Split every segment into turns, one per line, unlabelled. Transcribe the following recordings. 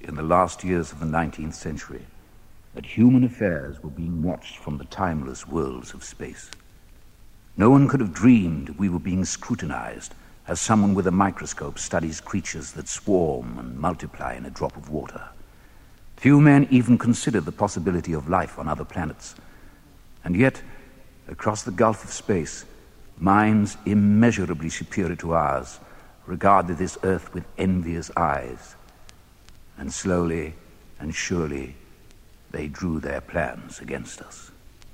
in the last years of the 19th century that human affairs were being watched from the timeless worlds of space. No one could have dreamed we were being scrutinized as someone with a microscope studies creatures that swarm and multiply in a drop of water. Few men even considered the possibility of life on other planets. And yet, across the gulf of space, minds immeasurably superior to ours regarded this Earth with envious eyes. And slowly and surely, they drew their plans against us.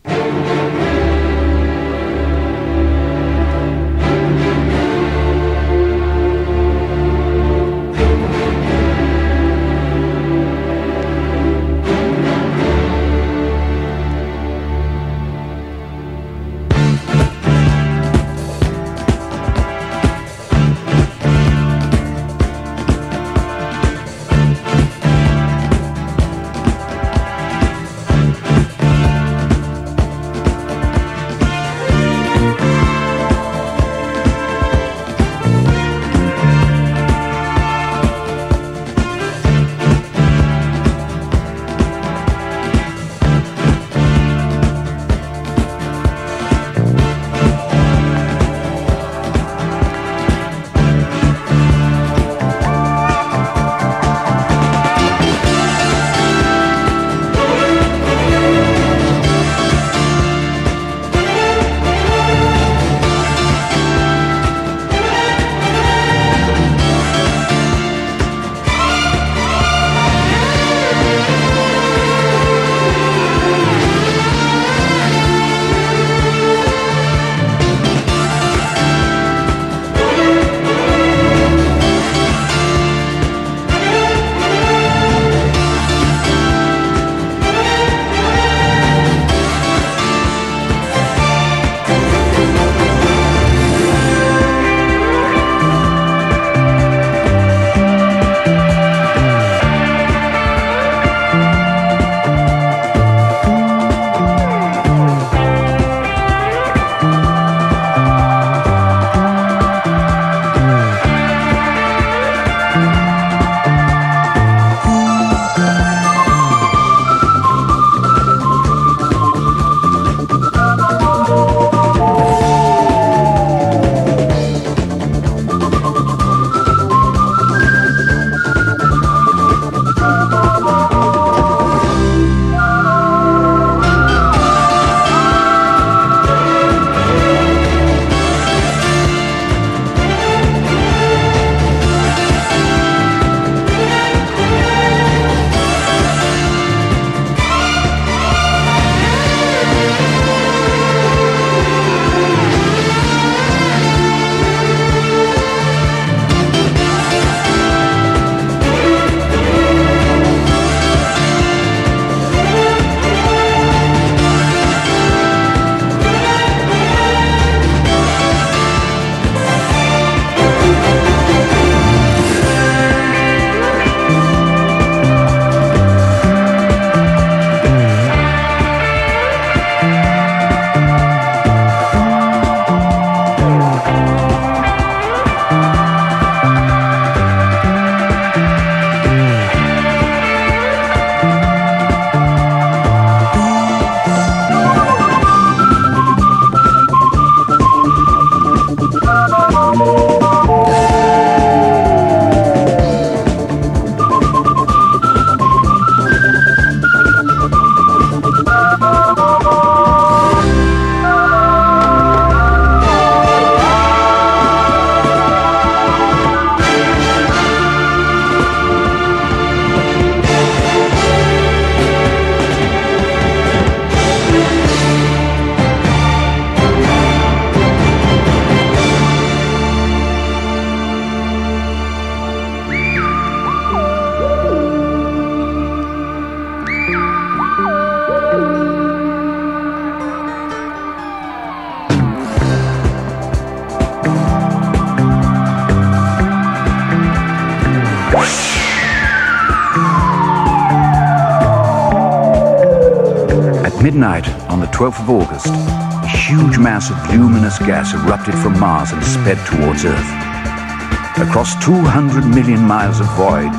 midnight on the 12th of August, a huge mass of luminous gas erupted from Mars and sped towards Earth. Across 200 million miles of void,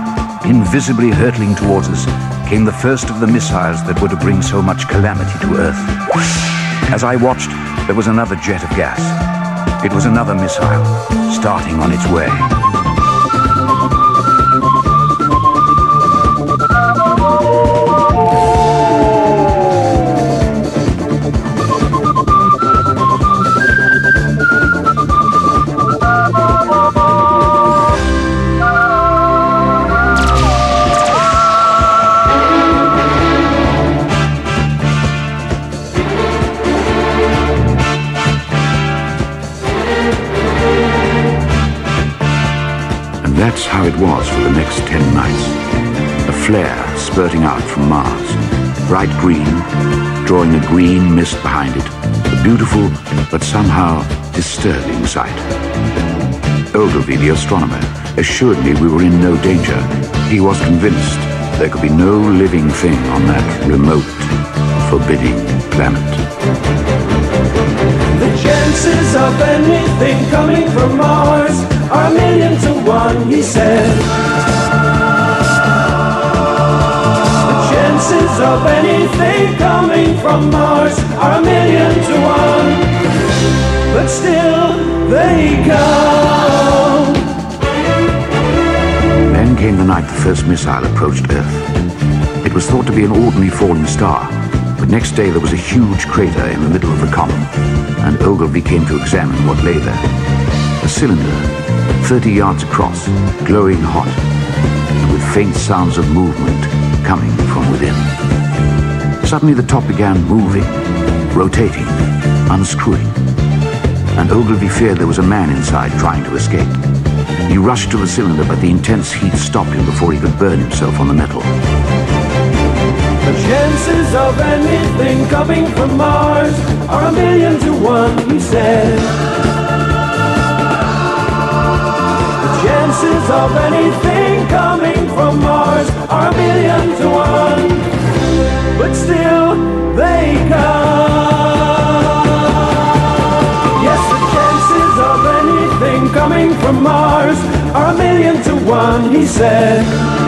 Invisibly hurtling towards us came the first of the missiles that were to bring so much calamity to Earth. As I watched, there was another jet of gas. It was another missile, starting on its way. That's how it was for the next 10 nights. A flare spurting out from Mars, bright green, drawing a green mist behind it, a beautiful but somehow disturbing sight. Ogilvy, the astronomer, assured me we were in no danger. He was convinced there could be no living thing on that remote, forbidding planet.
The chances of anything coming from Mars are 1,000,000 to 1, he said. The chances of anything coming from Mars are 1,000,000 to 1, but still they come.
Then came the night the first missile approached Earth. It was thought to be an ordinary falling star, but next day there was a huge crater in the middle of the column, and Ogilvy came to examine what lay there. A cylinder, 30 yards across, glowing hot, and with faint sounds of movement coming from within. Suddenly the top began moving, rotating, unscrewing, and Ogilvy feared there was a man inside trying to escape. He rushed to the cylinder, but the intense heat stopped him before he could burn himself on the metal.
The chances of anything coming from Mars are 1,000,000 to 1, he said. The chances of anything coming from Mars are 1,000,000 to 1, but still they come. Yes, the chances of anything coming from Mars are 1,000,000 to 1, he said.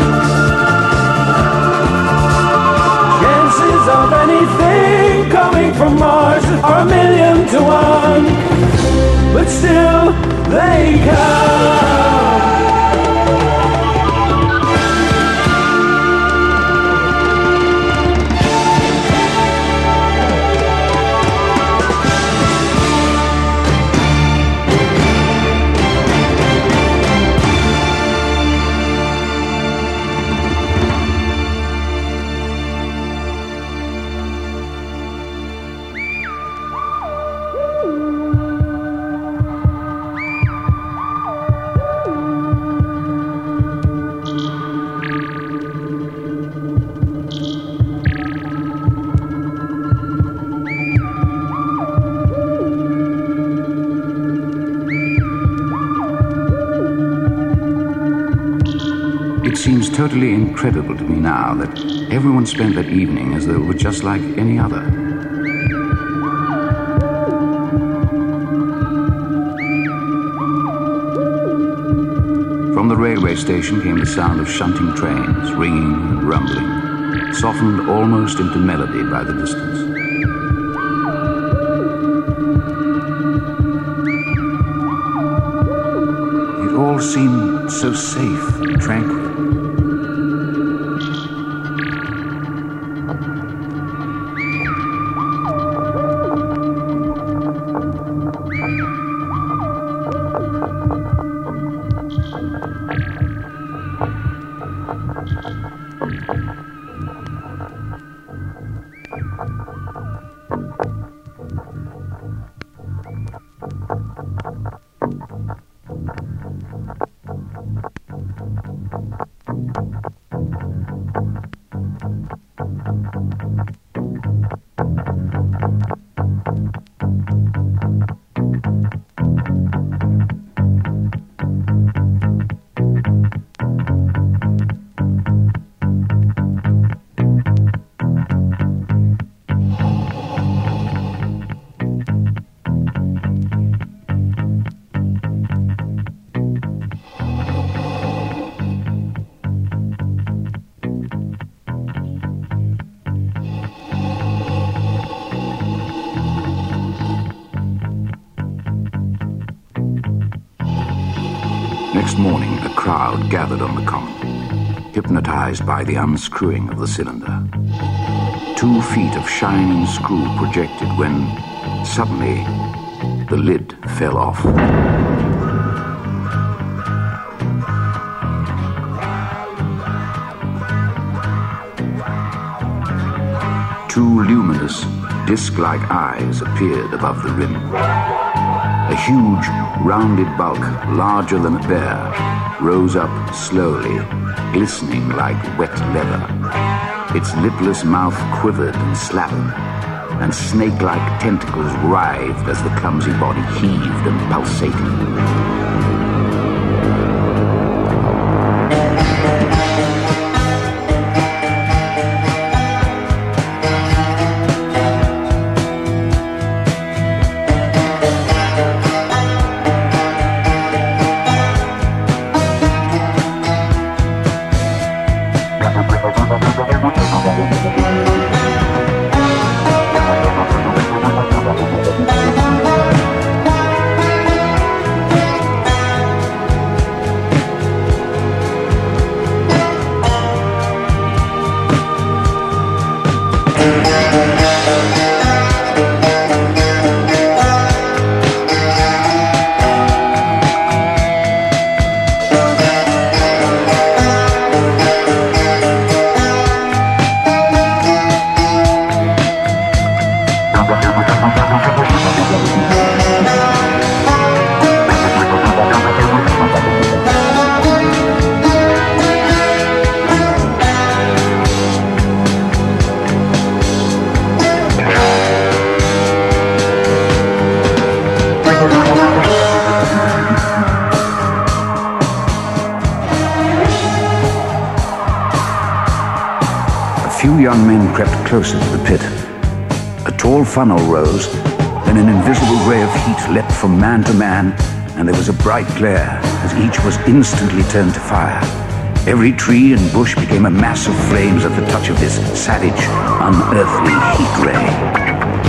Of anything coming from Mars are 1,000,000 to 1, but still they come.
It seems totally incredible to me now that everyone spent that evening as though it were just like any other. From the railway station came the sound of shunting trains, ringing and rumbling, softened almost into melody by the distance. It all seemed so safe and tranquil. next morning, a crowd gathered on the common, hypnotized by the unscrewing of the cylinder. 2 feet of shining screw projected when, suddenly, the lid fell off. Two luminous, disc-like eyes appeared above the rim. A huge, rounded bulk, larger than a bear, rose up slowly, glistening like wet leather. Its lipless mouth quivered and slapped, and snake-like tentacles writhed as the clumsy body heaved and pulsated. Young men crept closer to the pit. A tall funnel rose, then an invisible ray of heat leapt from man to man, and there was a bright glare as each was instantly turned to fire. Every tree and bush became a mass of flames at the touch of this savage, unearthly heat ray.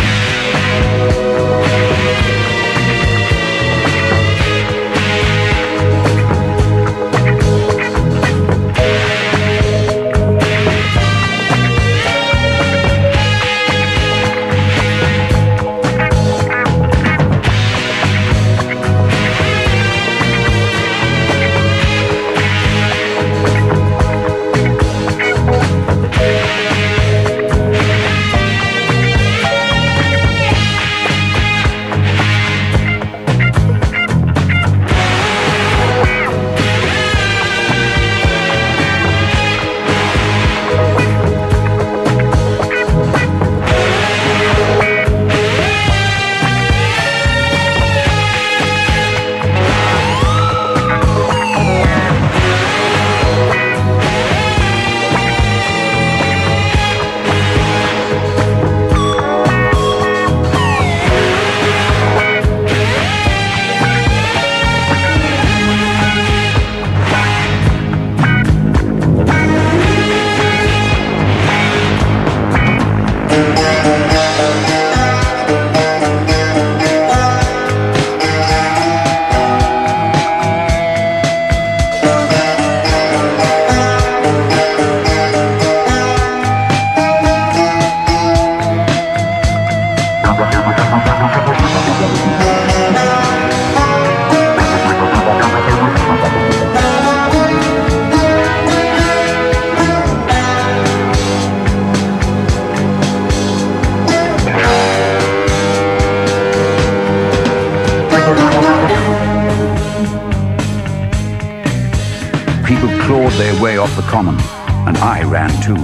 People clawed their way off the common, and I ran too.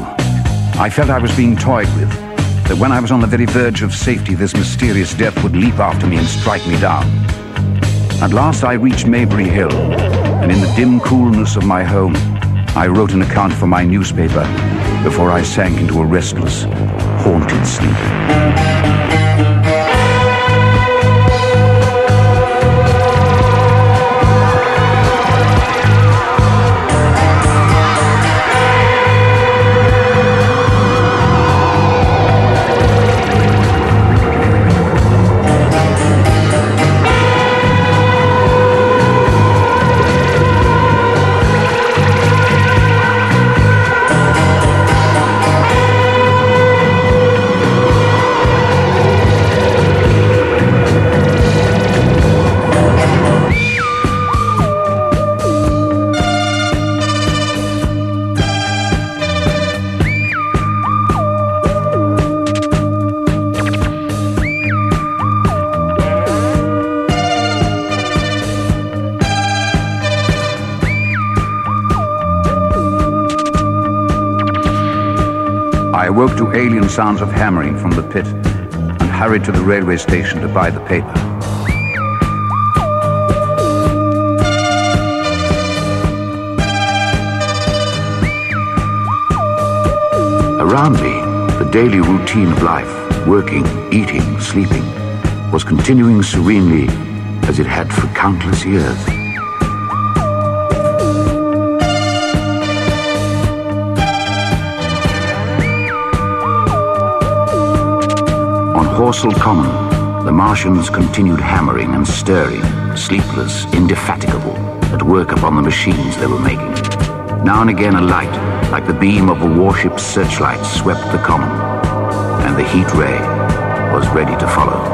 I felt I was being toyed with, that when I was on the very verge of safety, this mysterious death would leap after me and strike me down. At last I reached Maybury Hill, and in the dim coolness of my home, I wrote an account for my newspaper before I sank into a restless, haunted sleep. woke to alien sounds of hammering from the pit and hurried to the railway station to buy the paper. Around me, the daily routine of life, working, eating, sleeping, was continuing serenely as it had for countless years. On Horsell Common, the Martians continued hammering and stirring, sleepless, indefatigable, at work upon the machines they were making. Now and again a light, like the beam of a warship's searchlight, swept the common, and the heat ray was ready to follow.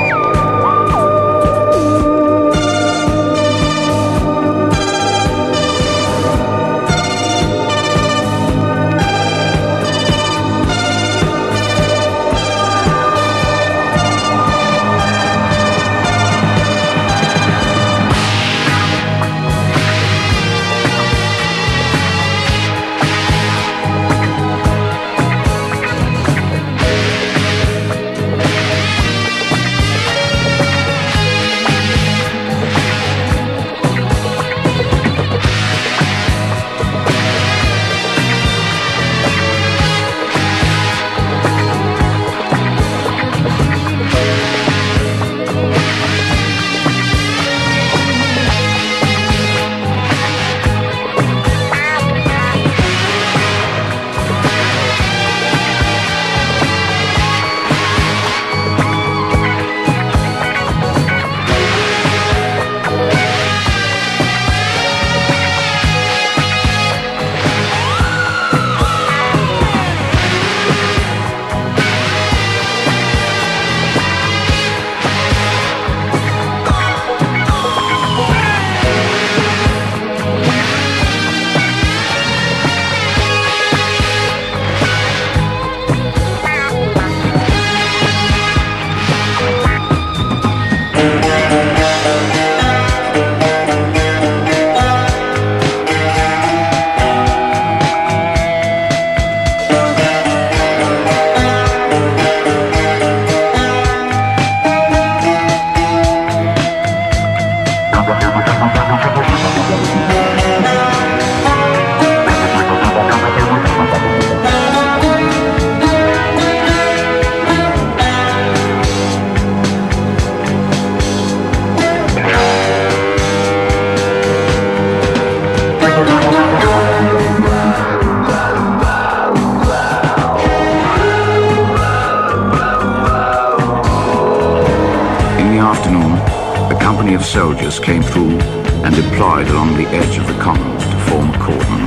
Soldiers came through and deployed along the edge of the common to form a cordon.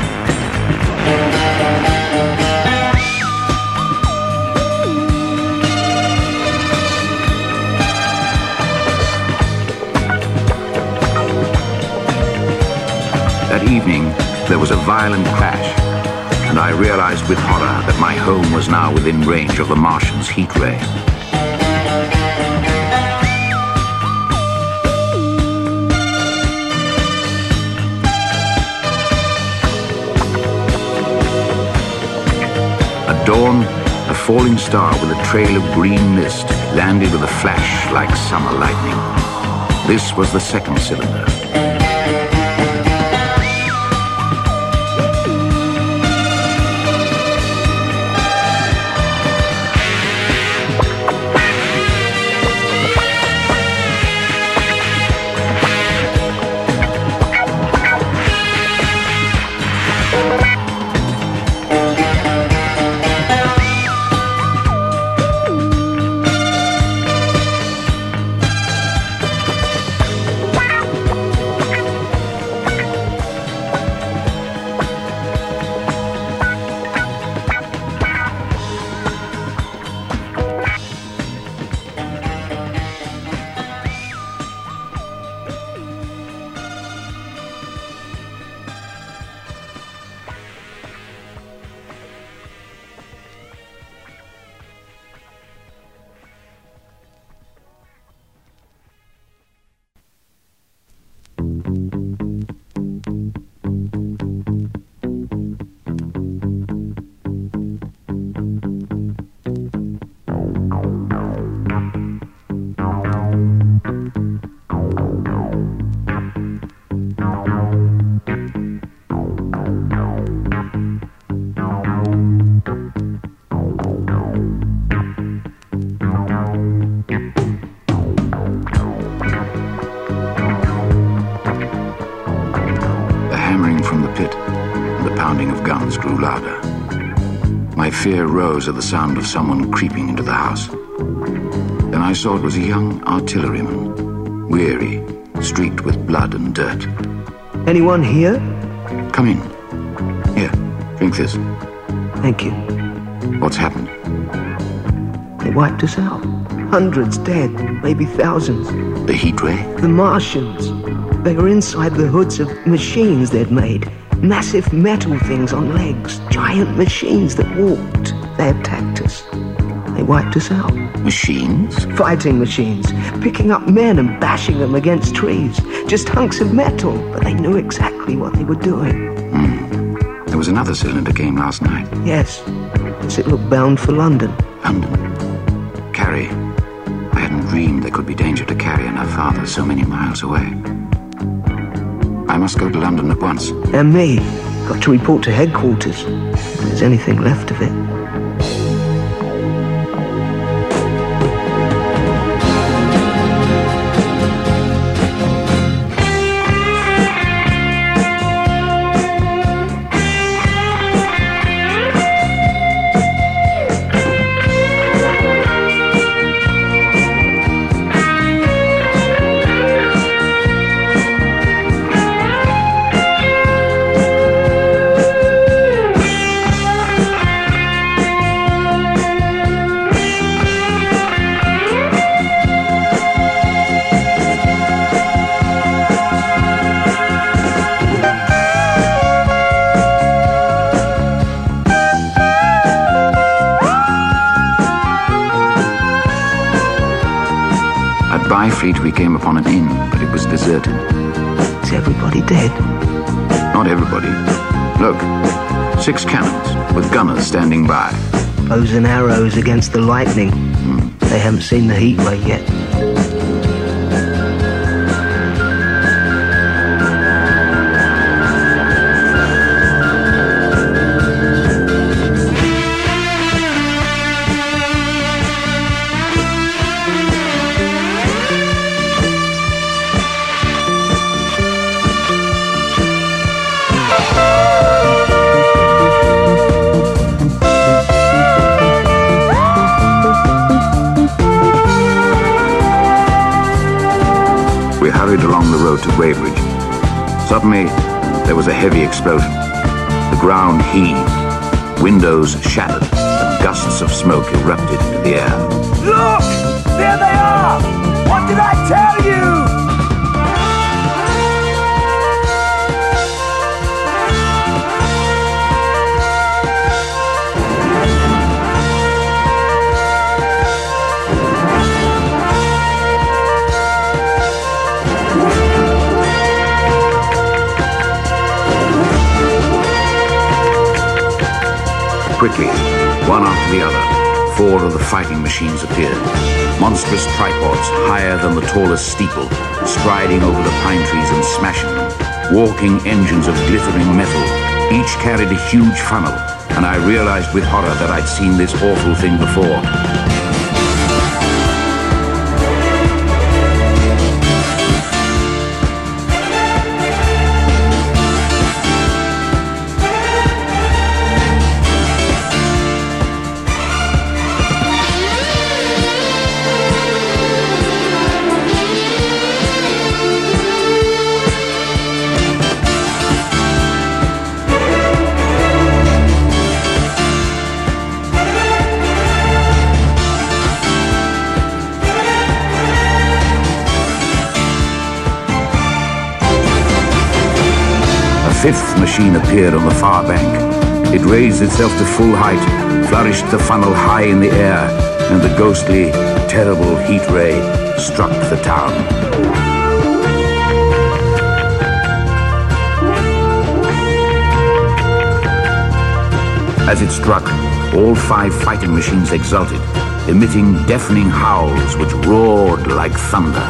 That evening, there was a violent crash, and I realized with horror that my home was now within range of the Martian's heat ray. At dawn, a falling star with a trail of green mist landed with a flash like summer lightning. This was the second cylinder. My fear rose at the sound of someone creeping into the house. Then I saw it was a young artilleryman, weary, streaked with blood and dirt.
Anyone here?
Come in. Here, drink this.
Thank you.
What's happened?
They wiped us out. Hundreds dead, maybe thousands.
The heat ray?
The Martians. They were inside the hoods of machines they'd made. Massive metal things on legs. Giant machines that walked. They attacked us. They wiped us out.
Machines?
Fighting machines. Picking up men and bashing them against trees. Just hunks of metal, but they knew exactly what they were doing.
There was another cylinder came last night.
Yes. Does it look bound for London?
London? Carrie. I hadn't dreamed there could be danger to Carrie and her father so many miles away. I must go to London at once.
And me. Got to report to headquarters, if there's anything left of it.
Byfleet we came upon an inn, but it was deserted.
Is everybody dead?
Not everybody. Look, 6 cannons with gunners standing by.
Bows and arrows against the lightning. They haven't seen the heat ray yet.
Along the road to Weybridge. Suddenly, there was a heavy explosion. The ground heaved, windows shattered, and gusts of smoke erupted into the air.
Look! There they are! What did I tell you?
Quickly, one after the other, 4 of the fighting machines appeared. Monstrous tripods higher than the tallest steeple, striding over the pine trees and smashing them. Walking engines of glittering metal. Each carried a huge funnel, and I realized with horror that I'd seen this awful thing before. A 5th machine appeared on the far bank. It raised itself to full height, flourished the funnel high in the air, and the ghostly, terrible heat ray struck the town. As it struck, all 5 fighting machines exulted, emitting deafening howls which roared like thunder.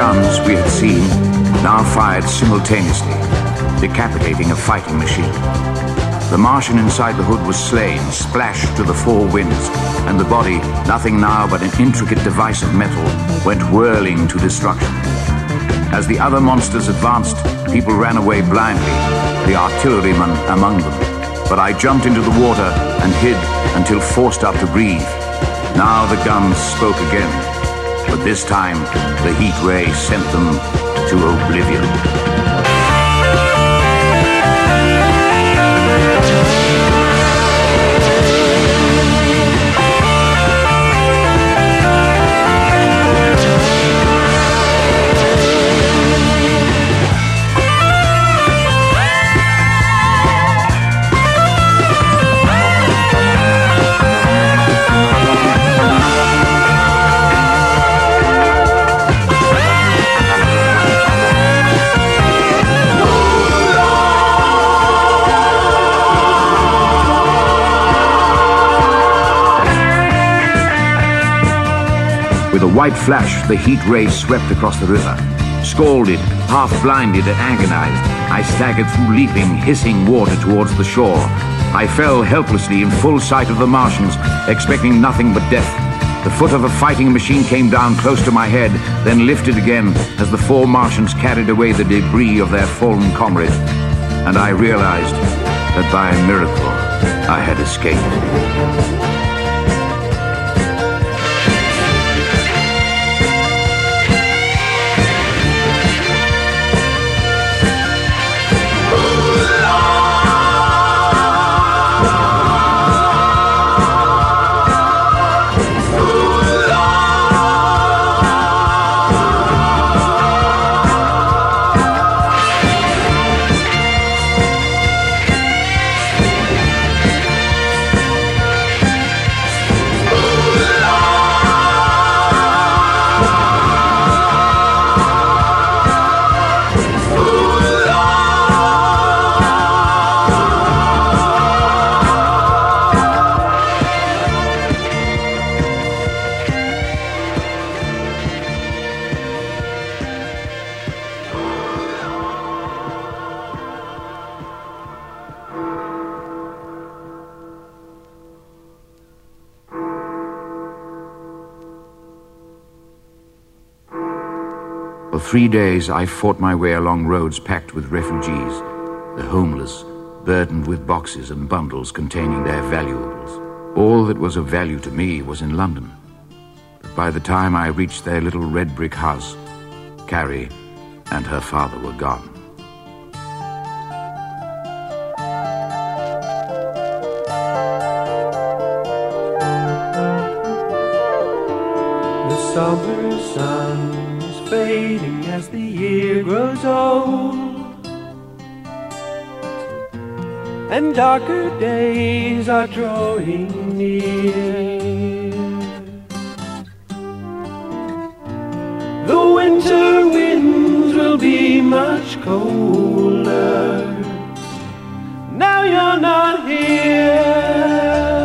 guns we had seen now fired simultaneously, decapitating a fighting machine. The Martian inside the hood was slain, splashed to the four winds, and the body, nothing now but an intricate device of metal, went whirling to destruction. As the other monsters advanced, people ran away blindly, the artillerymen among them. But I jumped into the water and hid until forced up to breathe. Now the guns spoke again, but this time the heat ray sent them to oblivion. With a white flash, the heat ray swept across the river. Scalded, half-blinded and agonized, I staggered through leaping, hissing water towards the shore. I fell helplessly in full sight of the Martians, expecting nothing but death. The foot of a fighting machine came down close to my head, then lifted again as the four Martians carried away the debris of their fallen comrade. And I realized that by a miracle I had escaped. For 3 days I fought my way along roads packed with refugees, the homeless, burdened with boxes and bundles containing their valuables. All that was of value to me was in London. But by the time I reached their little red brick house, Carrie and her father were gone.
The summer sun is fading as the year grows old, and darker days are drawing near. The winter winds will be much colder. Now you're not here.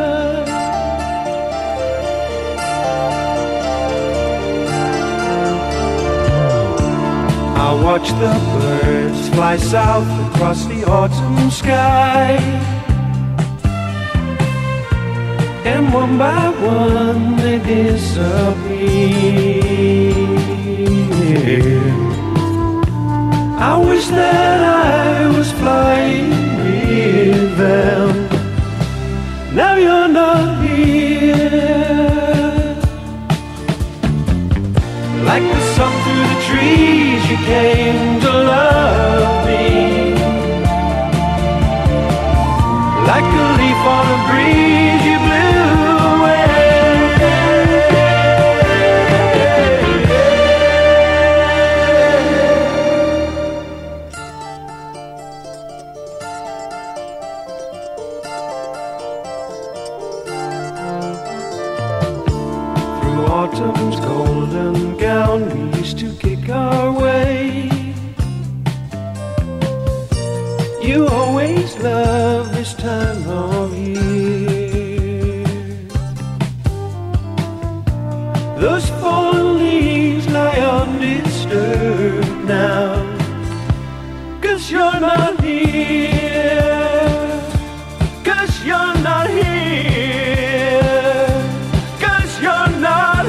I watch the birds fly south across the autumn sky, and one by one they disappear. I wish that I was flying with them. Now you're not here. Like the sun through the trees, you came to love me. Like a leaf on a breeze, you blew away. Through autumn's golden gown, we used to kick our way. You always love this time of year. Those fallen leaves lie undisturbed. now, 'cause you're not here, 'cause you're not here, 'cause you're not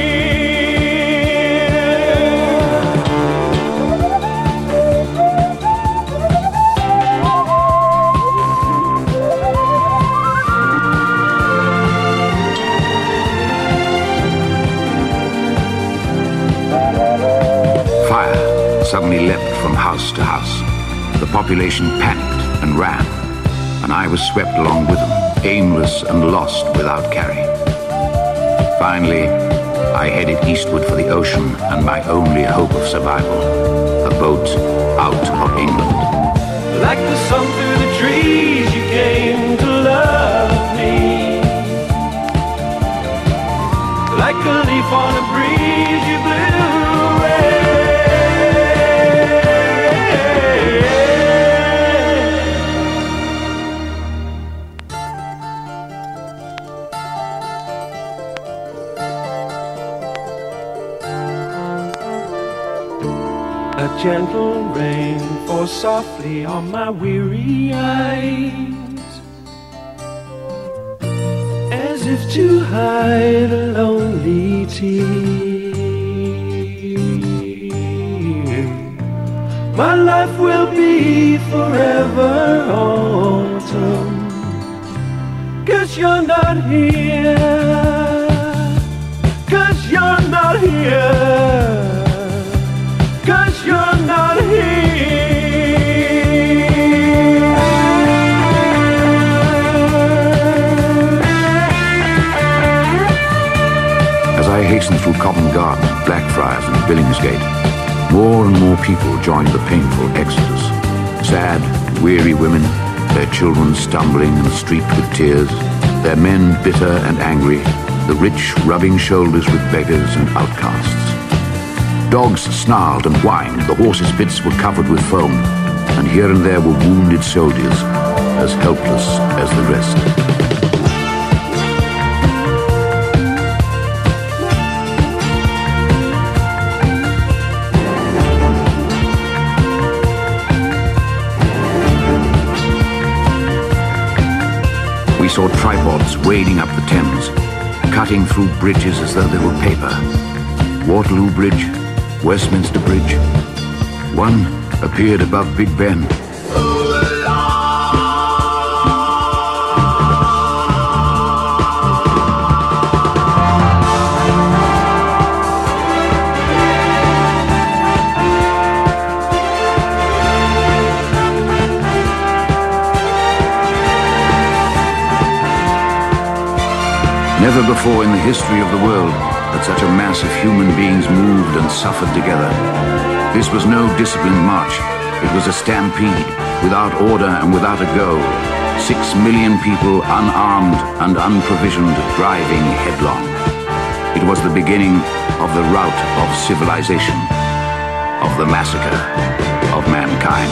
suddenly leapt from house to house. The population panicked and ran, and I was swept along with them, aimless and lost without carry. Finally, I headed eastward for the ocean and my only hope of survival, a boat out of England.
Like the sun through the trees, you came to love me. Like a leaf on a breeze, you blew away. A gentle rain falls softly on my weary eyes, as if to hide a lonely tear. My life will be forever autumn, 'cause you're not here, 'cause you're not here, 'cause you're not here.
As I hastened through Covent Garden, Blackfriars and Billingsgate, more and more people joined the painful exodus. Sad, weary women, their children stumbling and streaked with tears, their men bitter and angry, the rich rubbing shoulders with beggars and outcasts. Dogs snarled and whined, the horses' bits were covered with foam, and here and there were wounded soldiers, as helpless as the rest. We saw tripods wading up the Thames, cutting through bridges as though they were paper. Waterloo Bridge, Westminster Bridge. One appeared above Big Ben. Never before in the history of the world had such a mass of human beings moved and suffered together. This was no disciplined march. It was a stampede, without order and without a goal. 6 million people, unarmed and unprovisioned, driving headlong. It was the beginning of the rout of civilization, of the massacre of mankind.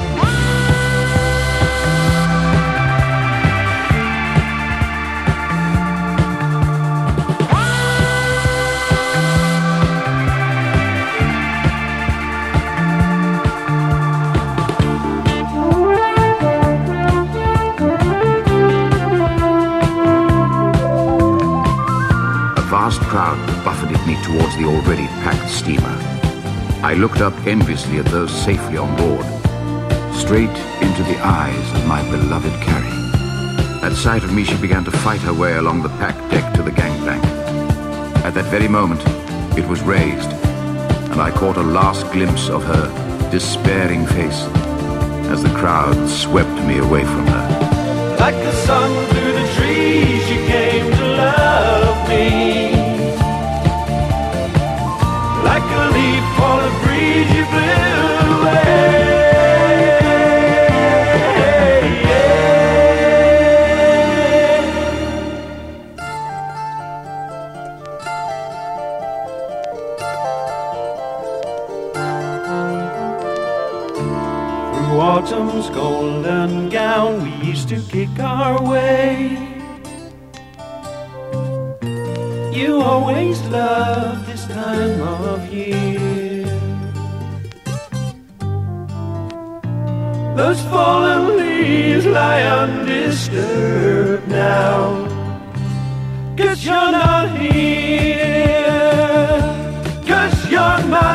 Crowd buffeted me towards the already packed steamer. I looked up enviously at those safely on board, straight into the eyes of my beloved Carrie. At sight of me, she began to fight her way along the packed deck to the gangplank. At that very moment, it was raised, and I caught a last glimpse of her despairing face as the crowd swept me away from her.
Like the sun through the trees, you came to love me. Like a leaf on a breeze, you blew away. Through autumn's golden gown, we used to kick our way. You always loved this time of year. those fallen leaves lie undisturbed now. 'Cause you're not here, 'cause you're not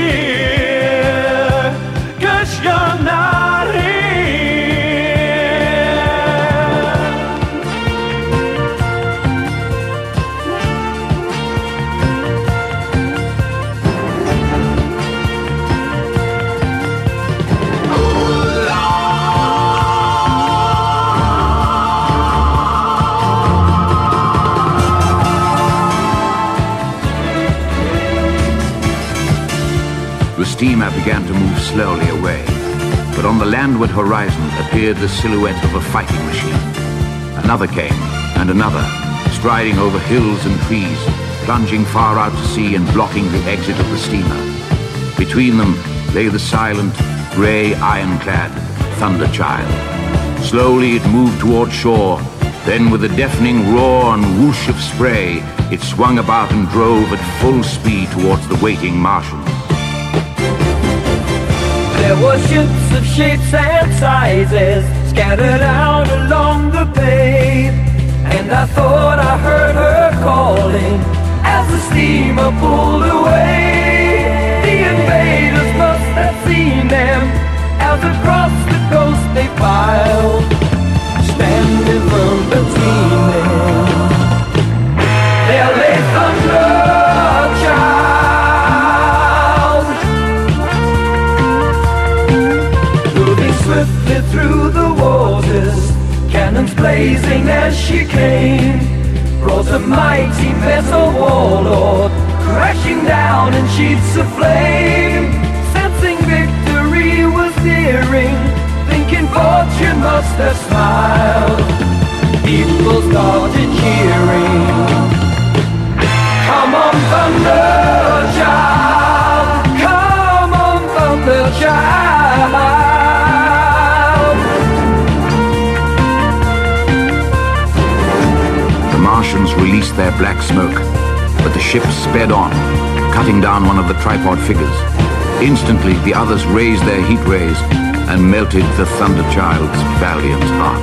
here, 'cause you're not here.
The steamer began to move slowly away, but on the landward horizon appeared the silhouette of a fighting machine. Another came, and another, striding over hills and trees, plunging far out to sea and blocking the exit of the steamer. Between them lay the silent, grey, ironclad Thunder Child. Slowly it moved toward shore, then with a deafening roar and whoosh of spray, it swung about and drove at full speed towards the waiting Martians.
There were ships of shapes and sizes scattered out along the bay, and I thought I heard her calling as the steamer pulled away. The invaders must have seen them as across the coast they piled, standing firm between them. There lay Thunder Child, swiftly through the waters, cannons blazing as she came, brought a mighty vessel warlord crashing down in sheets of flame. Sensing victory was nearing, thinking fortune must have smiled, people started cheering. Come on, Thunder Child, come on, Thunder Child.
The Martians released their black smoke, but the ship sped on, cutting down one of the tripod figures. Instantly, the others raised their heat rays and melted the Thunder Child's valiant heart.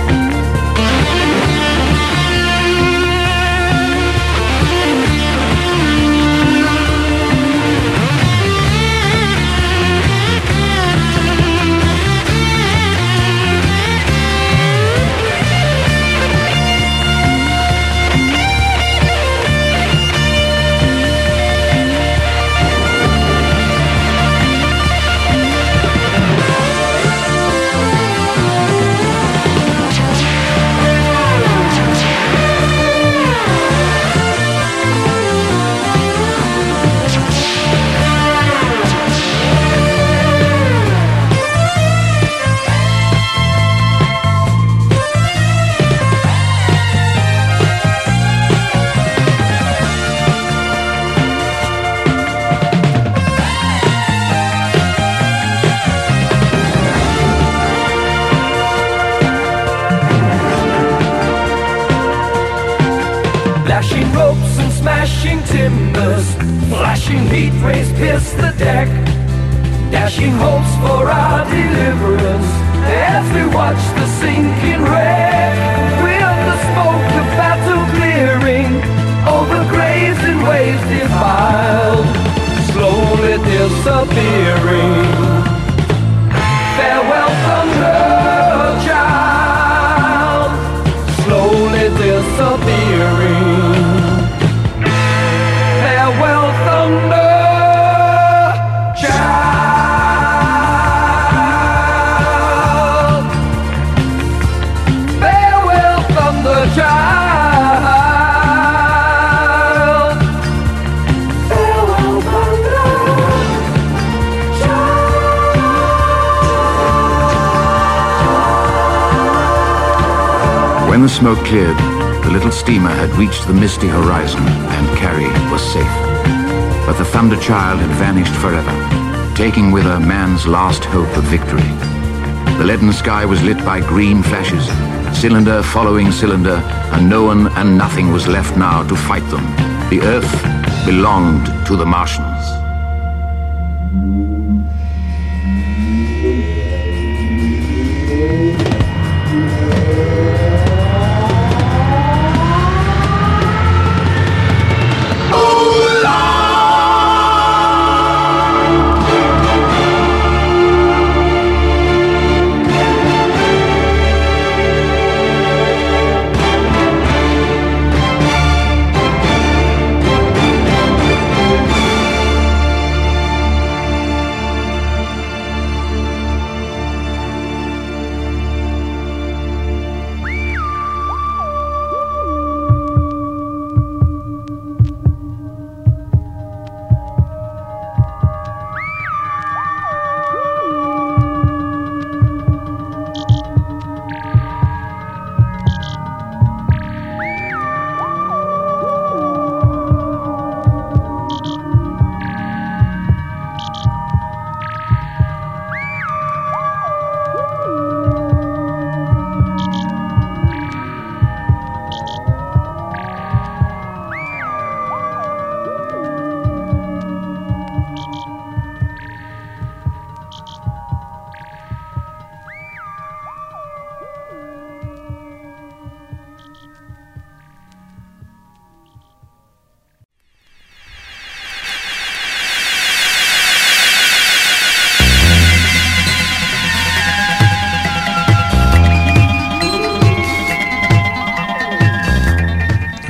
Lashing ropes and smashing timbers, flashing heat rays pierce the deck, dashing hopes for our deliverance as we watch the sinking wreck. With the smoke of battle clearing over graves and waves defiled, slowly disappearing. Farewell, Thunder Child, slowly disappearing. Farewell, Thunder Child. Farewell, Thunder Child. Farewell, Thunder
Child. When the smoke cleared, the little steamer had reached the misty horizon and Carrie was safe. But the Thunder Child had vanished forever, taking with her man's last hope of victory. The leaden sky was lit by green flashes, cylinder following cylinder, and no one and nothing was left now to fight them. The Earth belonged to the Martians.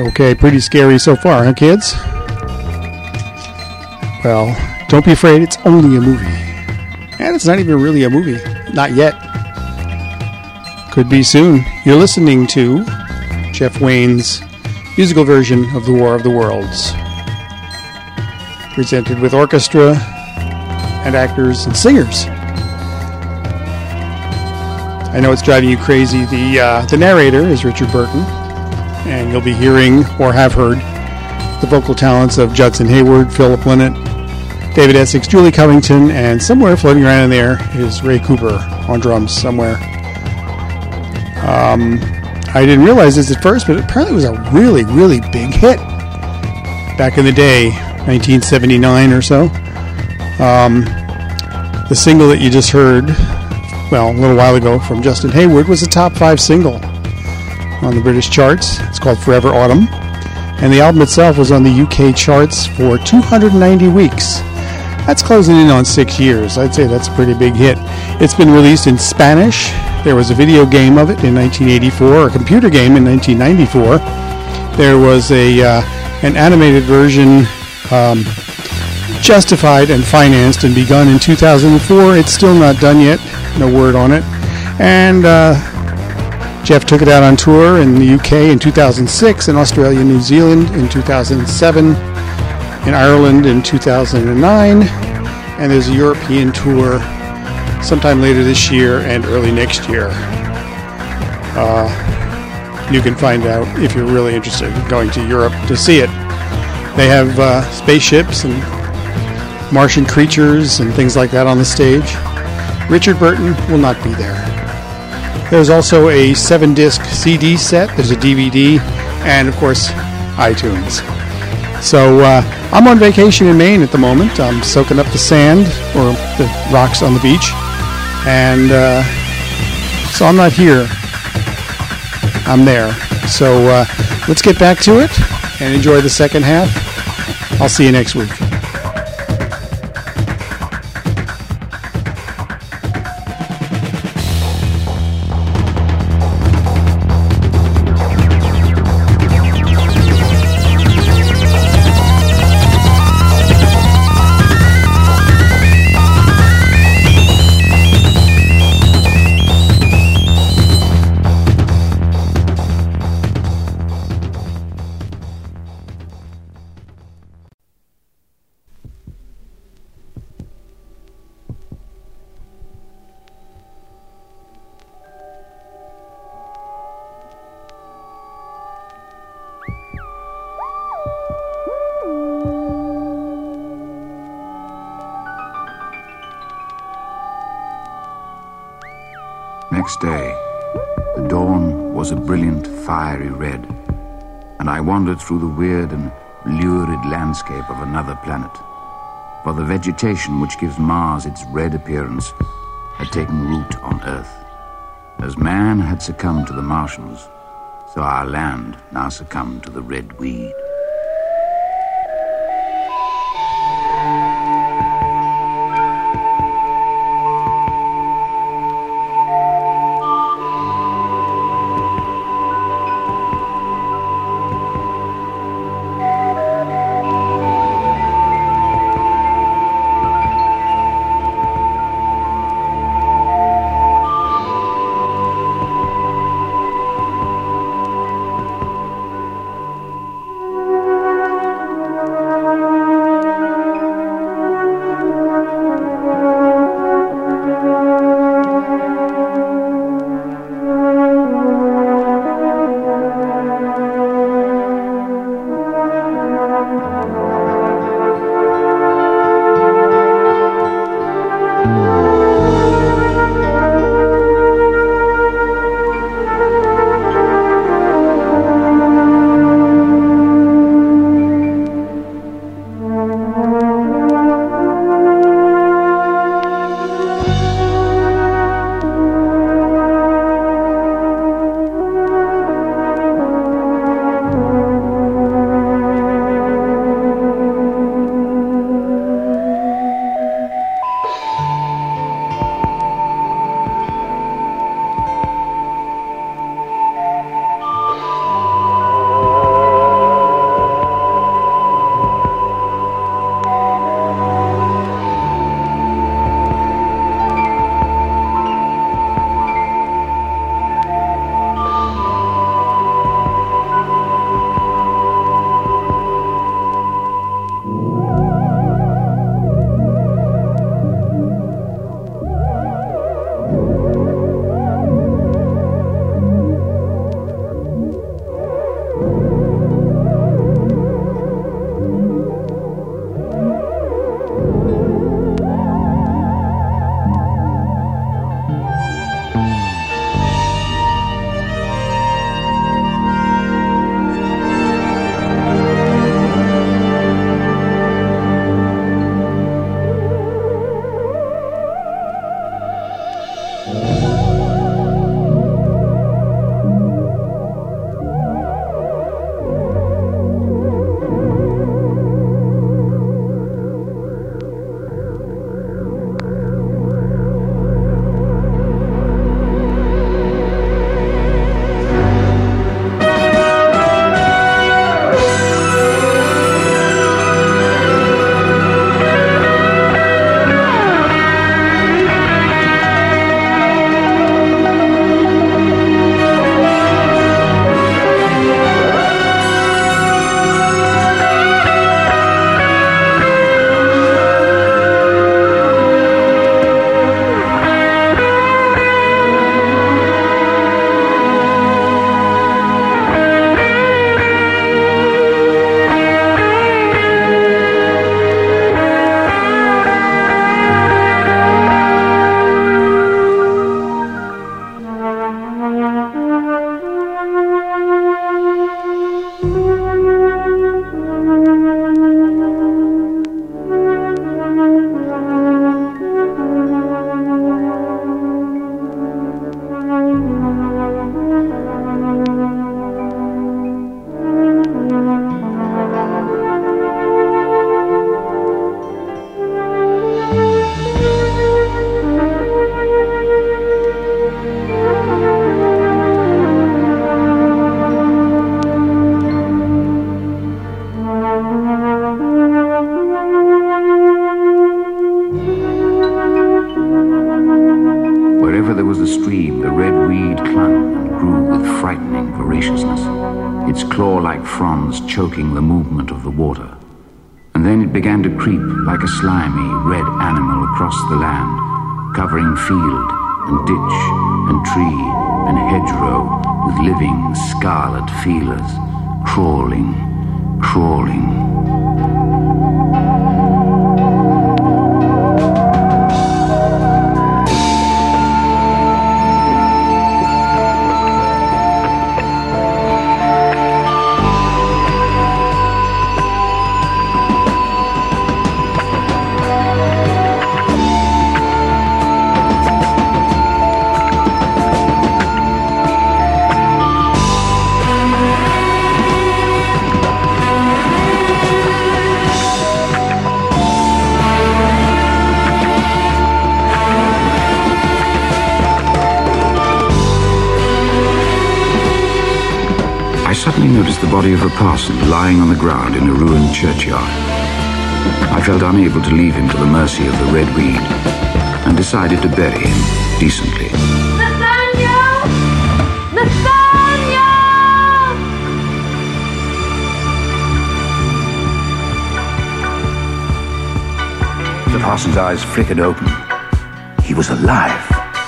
Okay, pretty scary so far, huh, kids? Well, don't be afraid, it's only a movie. And it's not even really a movie. Not yet. Could be soon. You're listening to Jeff Wayne's musical version of The War of the Worlds. Presented with orchestra and actors and singers. I know it's driving you crazy. The narrator is Richard Burton, and you'll be hearing, or have heard, the vocal talents of Judson Hayward, Philip Lynott, David Essex, Julie Covington, and somewhere floating around in there is Ray Cooper on drums somewhere. I didn't realize this at first, but apparently it was a really, really big hit back in the day, 1979 or so. The single that you just heard, well, a little while ago from Justin Hayward, was a top 5 single on the British charts. It's called Forever Autumn. And the album itself was on the UK charts for 290 weeks. That's closing in on 6 years. I'd say that's a pretty big hit. It's been released in Spanish. There was a video game of it in 1984, a computer game in 1994. There was an animated version justified and financed and begun in 2004. It's still not done yet. No word on it. And Jeff took it out on tour in the UK in 2006, in Australia and New Zealand in 2007, in Ireland in 2009, and there's a European tour sometime later this year and early next year. You can find out if you're really interested in going to Europe to see it. They have spaceships and Martian creatures and things like that on the stage. Richard Burton will not be there. There's also a 7-disc CD set. There's a DVD, and of course, iTunes. So I'm on vacation in Maine at the moment. I'm soaking up the sand or the rocks on the beach, and so I'm not here. I'm there. So let's get back to it and enjoy the second half. I'll see you next week.
Next day, the dawn was a brilliant, fiery red, and I wandered through the weird and lurid landscape of another planet, for the vegetation which gives Mars its red appearance had taken root on Earth. As man had succumbed to the Martians, so our land now succumbed to the red weed. stream, the red weed clung and grew with frightening voraciousness, its claw-like fronds choking the movement of the water. And then it began to creep like a slimy, red animal across the land, covering field and ditch and tree and hedgerow with living scarlet feelers, crawling, crawling. I suddenly noticed the body of a parson lying on the ground in a ruined churchyard. I felt unable to leave him to the mercy of the red weed and decided to bury him decently.
Nathaniel! Nathaniel!
The parson's eyes flickered open. He was alive.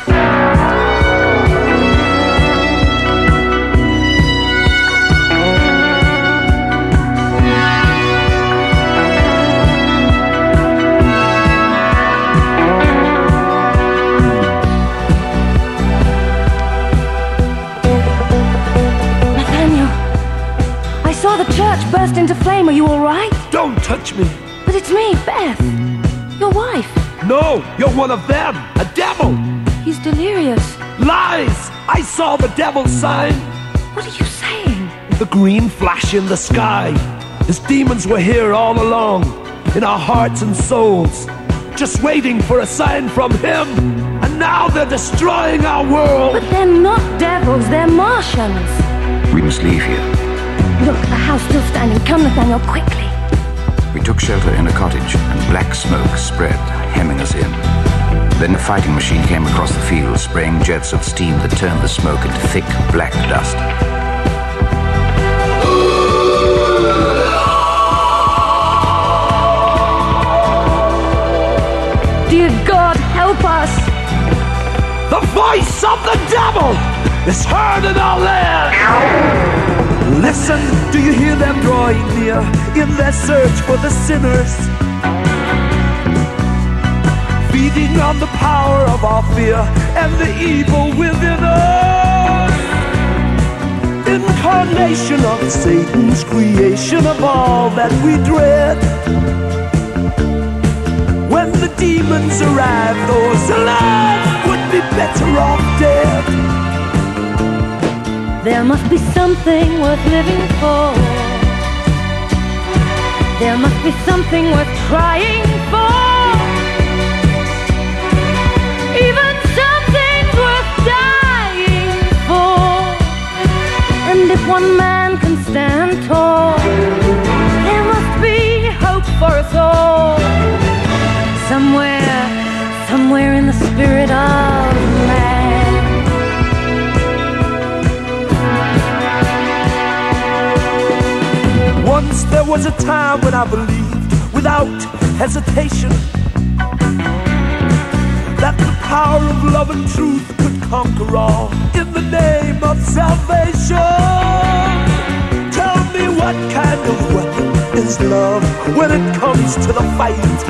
Burst into flame. Are you all right?
Don't touch me.
But it's me, Beth. Your wife.
No, you're one of them. A devil.
He's delirious.
Lies. I saw the devil's sign.
What are you saying?
The green flash in the sky. His demons were here all along, in our hearts and souls, just waiting for a sign from him. And now they're destroying our world.
But they're not devils. They're Martians.
We must leave here.
Look, the house still standing. Come, Nathaniel, quickly.
We took shelter in a cottage, and black smoke spread, hemming us in. Then a fighting machine came across the field, spraying jets of steam that turned the smoke into thick, black dust.
Dear God, help us!
The voice of the devil is heard in our land! Listen, do you hear them drawing near in their search for the sinners? Feeding on the power of our fear and the evil within us. Incarnation of Satan's creation of all that we dread. When the demons arrive, those alive would be better off dead.
There must be something worth living for. There must be something worth trying for. Even something worth dying for. And if one man can stand tall, there must be hope for us all. Somewhere in the spirit of man.
Once there was a time when I believed without hesitation that the power of love and truth could conquer all in the name of salvation. Tell me what kind of weapon is love when it comes to the fight?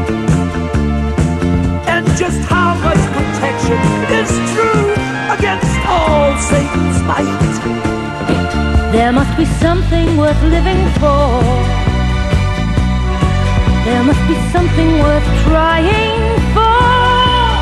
And just how much protection is true against all Satan's might?
There must be something worth living for. There must be something worth trying for.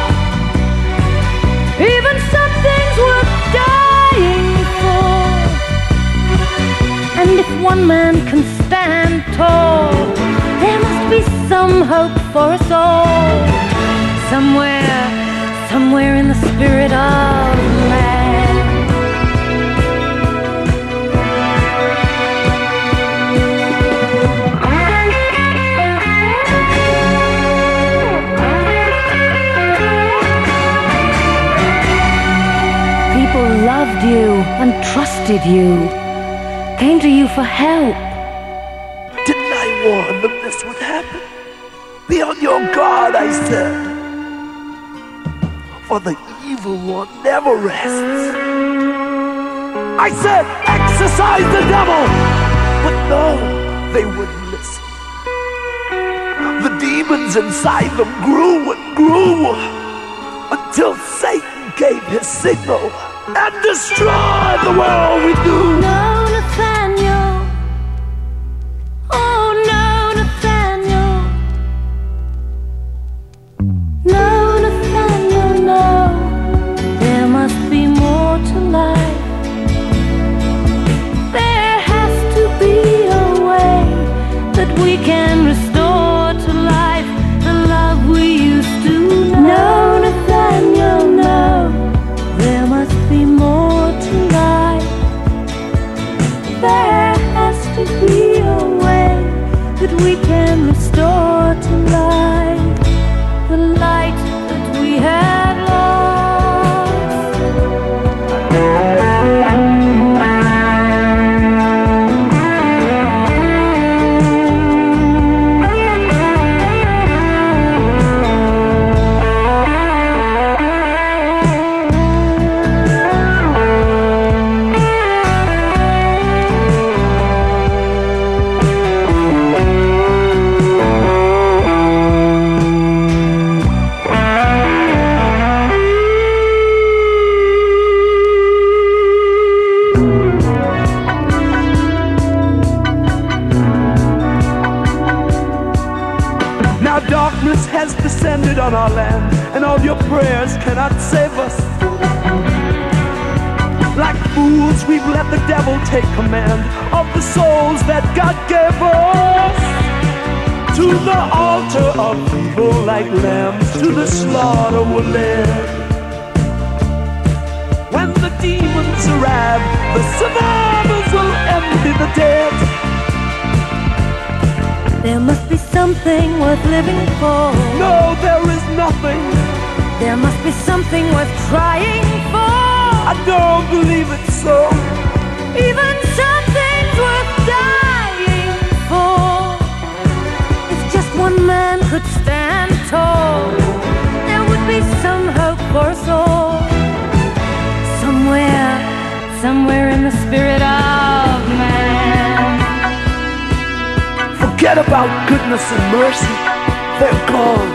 Even something's worth dying for. And if one man can stand tall, there must be some hope for us all. Somewhere in the spirit of man. loved you and trusted you, came to you for help.
Didn't I warn them this would happen? Be on your guard, I said. For the evil one never rests. I said, exorcise the devil! But no, they wouldn't listen. The demons inside them grew and grew until Satan gave his signal and destroyed the world we knew.
No, Nathaniel. Oh, no, Nathaniel. No, Nathaniel, no. There must be more to life. There has to be a way that we can restore to life the love we used to know. No, Nathaniel, no. There must be more to life. There has to be a way that we can restore to life the light that we had
has descended on our land, and all your prayers cannot save us. Like fools, we've let the devil take command of the souls that God gave us. To the altar of evil, like lambs, to the slaughter we're led. When the demons arrive, the survivors will envy the dead.
There must be something worth living for.
No, there is nothing.
There must be something worth trying for.
I don't believe it so.
Even something's worth dying for. If just one man could stand tall, there would be some hope for us all. Somewhere in the spirit of man.
Forget about goodness and mercy, they're gone.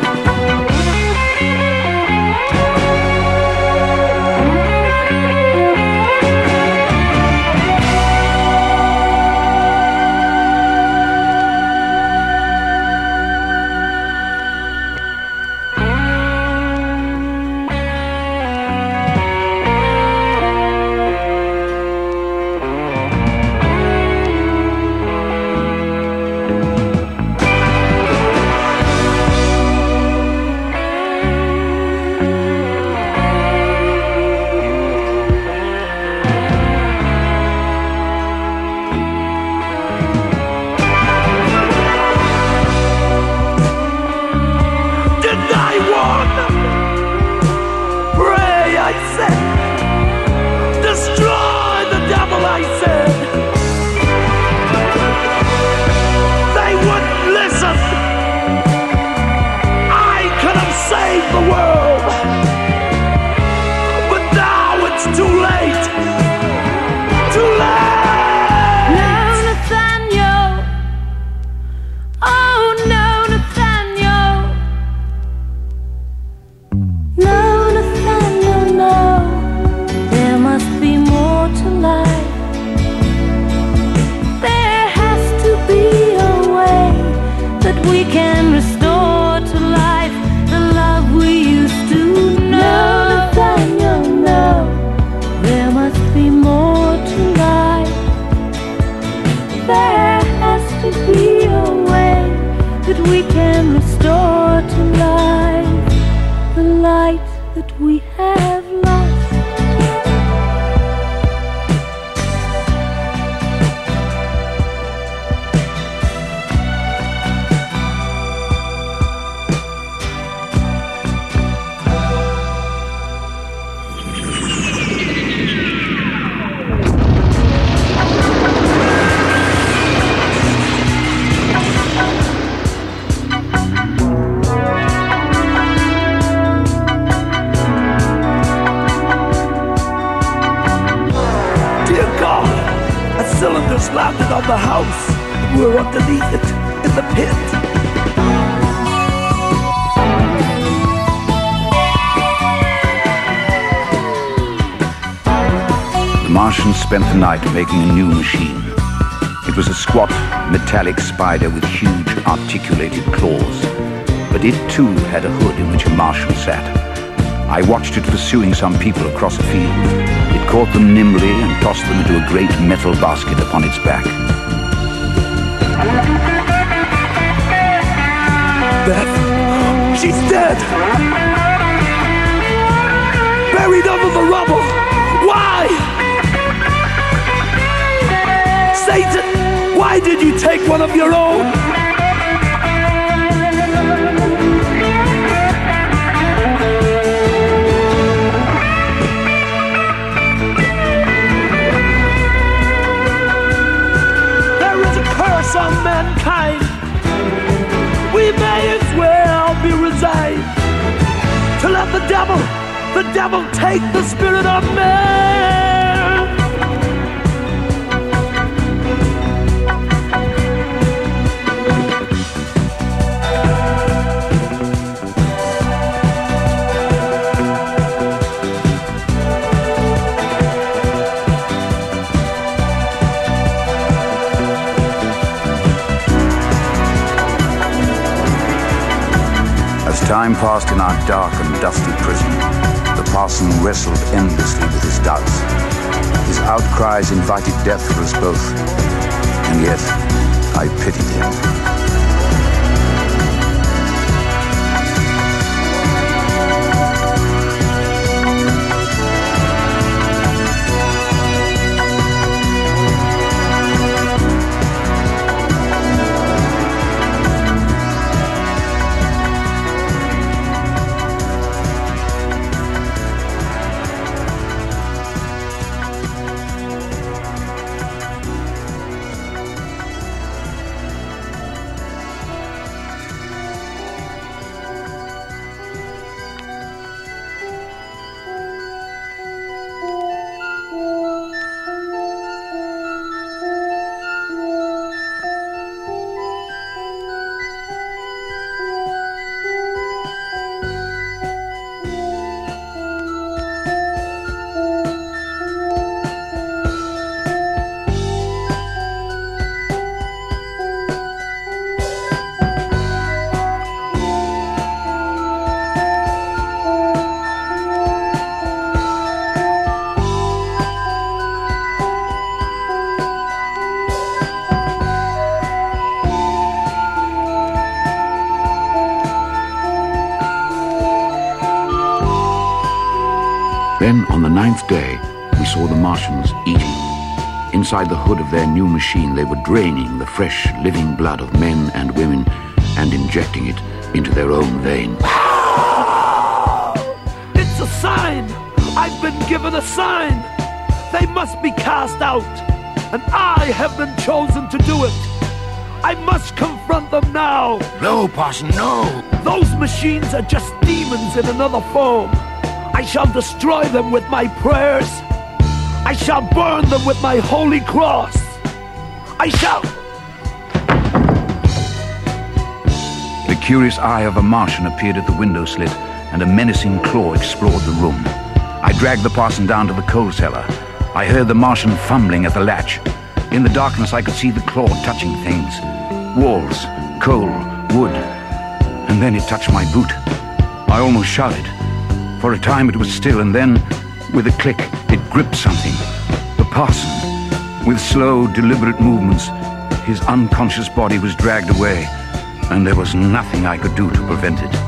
the house. We're underneath it, in the pit.
The Martians spent the night making a new machine. It was a squat, metallic spider with huge, articulated claws. But it too had a hood in which a Martian sat. I watched it pursuing some people across a field. It caught them nimbly and tossed them into a great metal basket upon its back.
Beth, she's dead! Buried under the rubble! Why? Satan, why did you take one of your own? There is a curse on mankind. We may as well be resigned to let the devil take the spirit of man.
As time passed in our dark and dusty prison, the parson wrestled endlessly with his doubts. His outcries invited death for us both, and yet I pitied him. Then, on the 9th day, we saw the Martians eating. Inside the hood of their new machine, they were draining the fresh, living blood of men and women and injecting it into their own veins.
It's a sign! I've been given a sign! They must be cast out, and I have been chosen to do it. I must confront them now.
No, Parson, no.
Those machines are just demons in another form. I shall destroy them with my prayers. I shall burn them with my holy cross. I shall...
The curious eye of a Martian appeared at the window slit, and a menacing claw explored the room. I dragged the parson down to the coal cellar. I heard the Martian fumbling at the latch. In the darkness, I could see the claw touching things. Walls, coal, wood. And then it touched my boot. I almost shouted. For a time it was still, and then, with a click, it gripped something. The parson. With slow, deliberate movements, his unconscious body was dragged away, and there was nothing I could do to prevent it.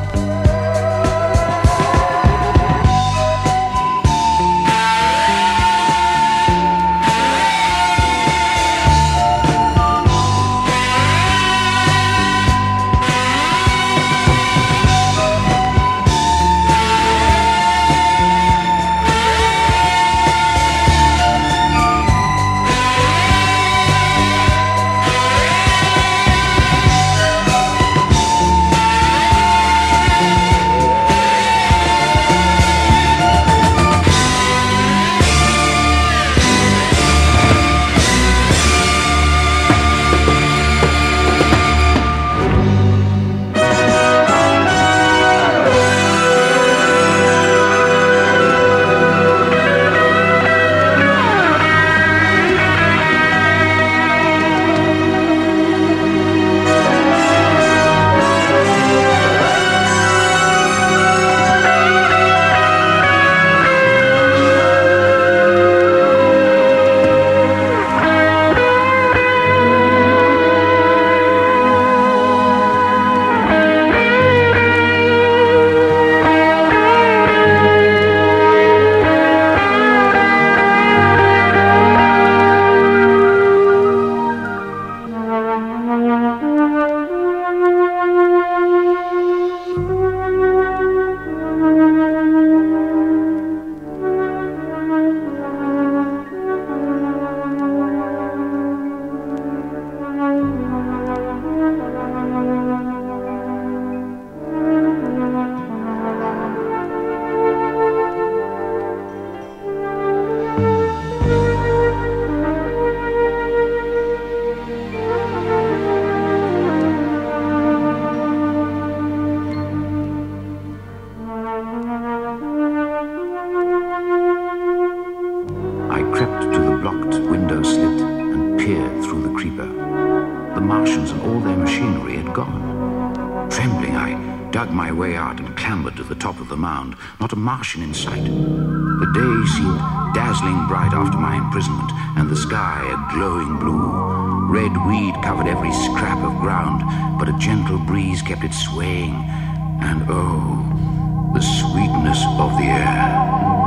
creeper. The Martians and all their machinery had gone. Trembling, I dug my way out and clambered to the top of the mound. Not a Martian in sight. The day seemed dazzling bright after my imprisonment, and the sky a glowing blue. Red weed covered every scrap of ground, but a gentle breeze kept it swaying. And oh, the sweetness of the air.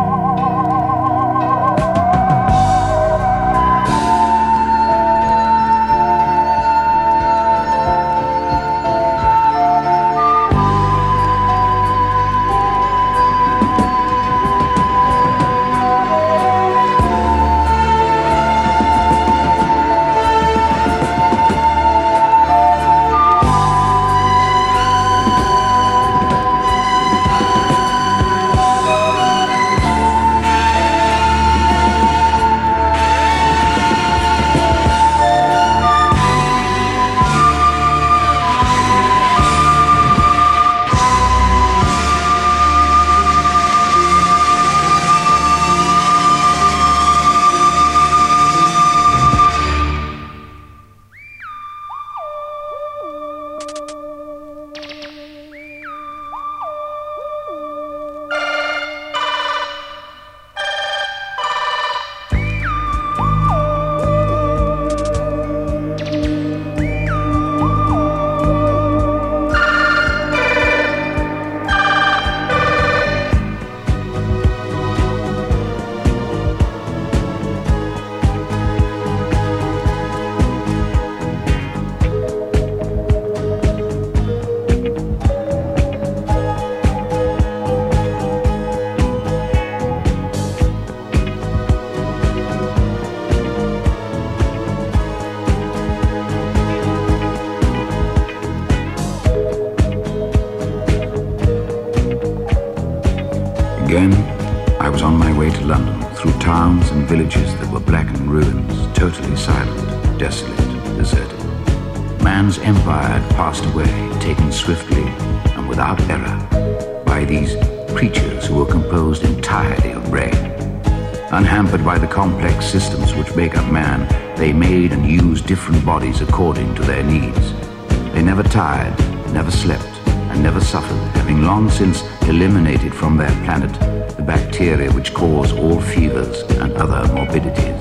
Again, I was on my way to London, through towns and villages that were blackened ruins, totally silent, desolate, deserted. Man's empire had passed away, taken swiftly and without error by these creatures who were composed entirely of brain. Unhampered by the complex systems which make up man, they made and used different bodies according to their needs. They never tired, never slept, and never suffered, having long since eliminated from their planet the bacteria which cause all fevers and other morbidities.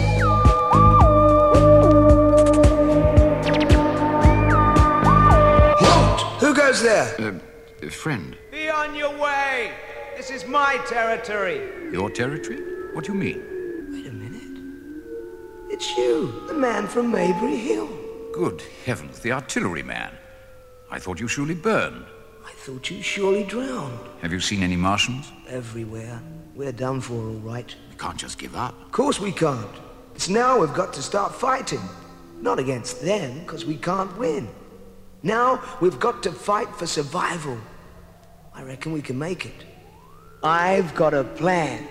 Halt! Who goes there?
Friend.
Be on your way! This is my territory.
Your territory? What do you mean?
Wait a minute. It's you, the man from Maybury Hill.
Good heavens, the artillery man. I thought you surely burned.
I thought you surely drowned.
Have you seen any Martians?
Everywhere. We're done for, all right.
We can't just give up.
Of course we can't. It's now we've got to start fighting. Not against them, because we can't win. Now we've got to fight for survival. I reckon we can make it. I've got a plan.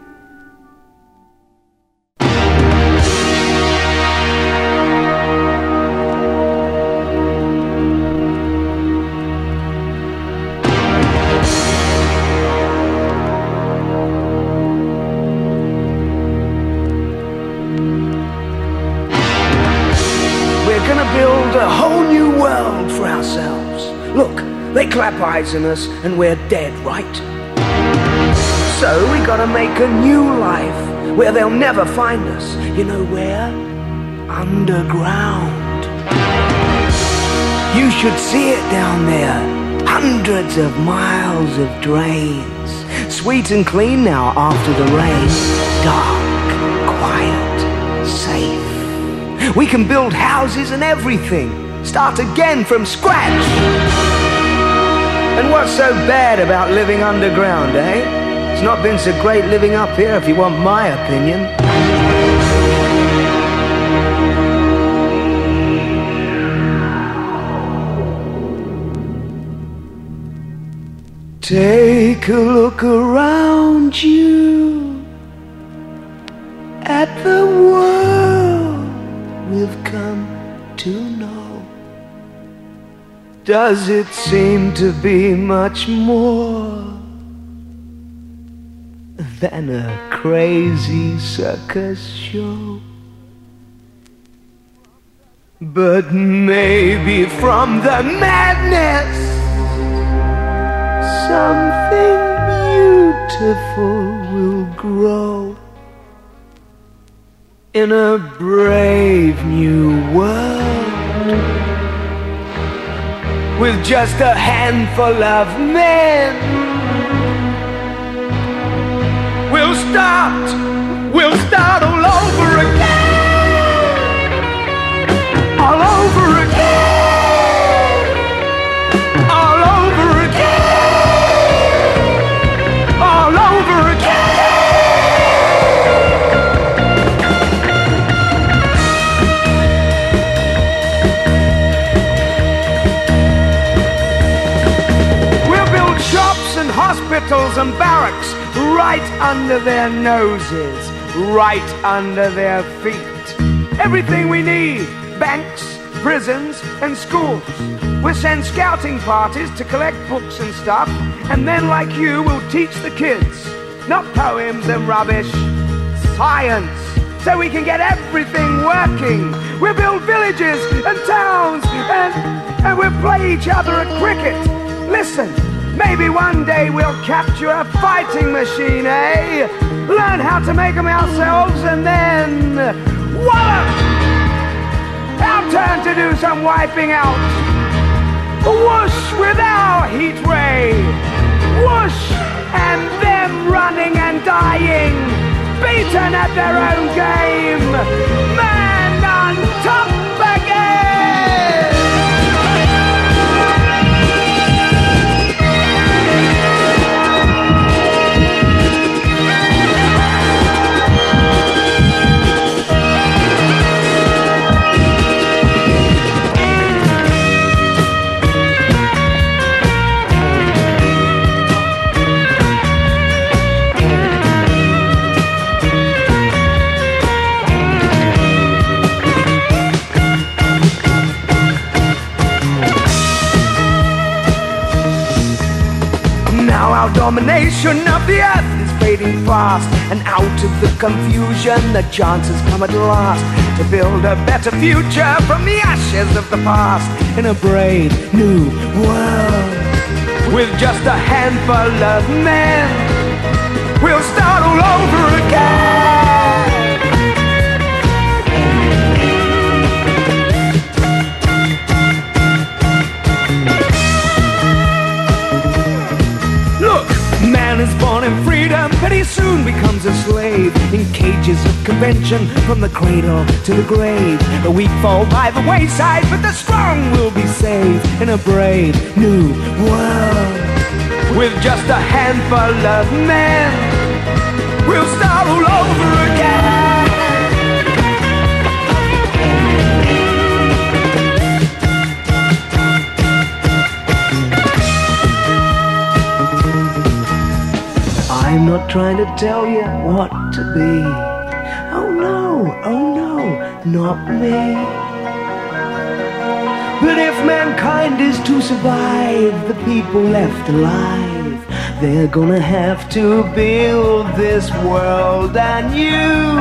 Build a whole new world for ourselves. Look, they clap eyes on us and we're dead, right? So we gotta make a new life where they'll never find us. You know where? Underground. You should see it down there. Hundreds of miles of drains. Sweet and clean now after the rain. Dark, quiet, safe. We can build houses and everything. Start again from scratch. And what's so bad about living underground, eh? It's not been so great living up here, if you want my opinion. Take a look around you at the world we've come to know. Does it seem to be much more than a crazy circus show?
But maybe from the madness, something beautiful will grow in a brave new world, with just a handful of men. We'll start all over again, all over again, all over again, all over again. We'll build shops and hospitals and barracks right under their noses, right under their feet. Everything we need, banks, prisons, and schools. We'll send scouting parties to collect books and stuff, and then, like you, we'll teach the kids, not poems and rubbish, science, so we can get everything working. We'll build villages and towns, and we'll play each other at cricket. Listen, maybe one day we'll capture a fighting machine, eh? Learn how to make them ourselves, and then wallop! Our turn to do some wiping out. Whoosh with our heat ray. Whoosh, and them running and dying, beaten at their own game. Man on top again! Our domination of the earth is fading fast, and out of the confusion the chance has come at last to build a better future from the ashes of the past, in a brave new world with just a handful of men. We'll start all over again. Man is born in freedom, but he soon becomes a slave, in cages of convention from the cradle to the grave. The weak fall by the wayside, but the strong will be saved, in a brave new world with just a handful of men. We'll start all over again. I'm not trying to tell you what to be. Oh no, not me. But if mankind is to survive, the people left alive, they're gonna have to build this world anew.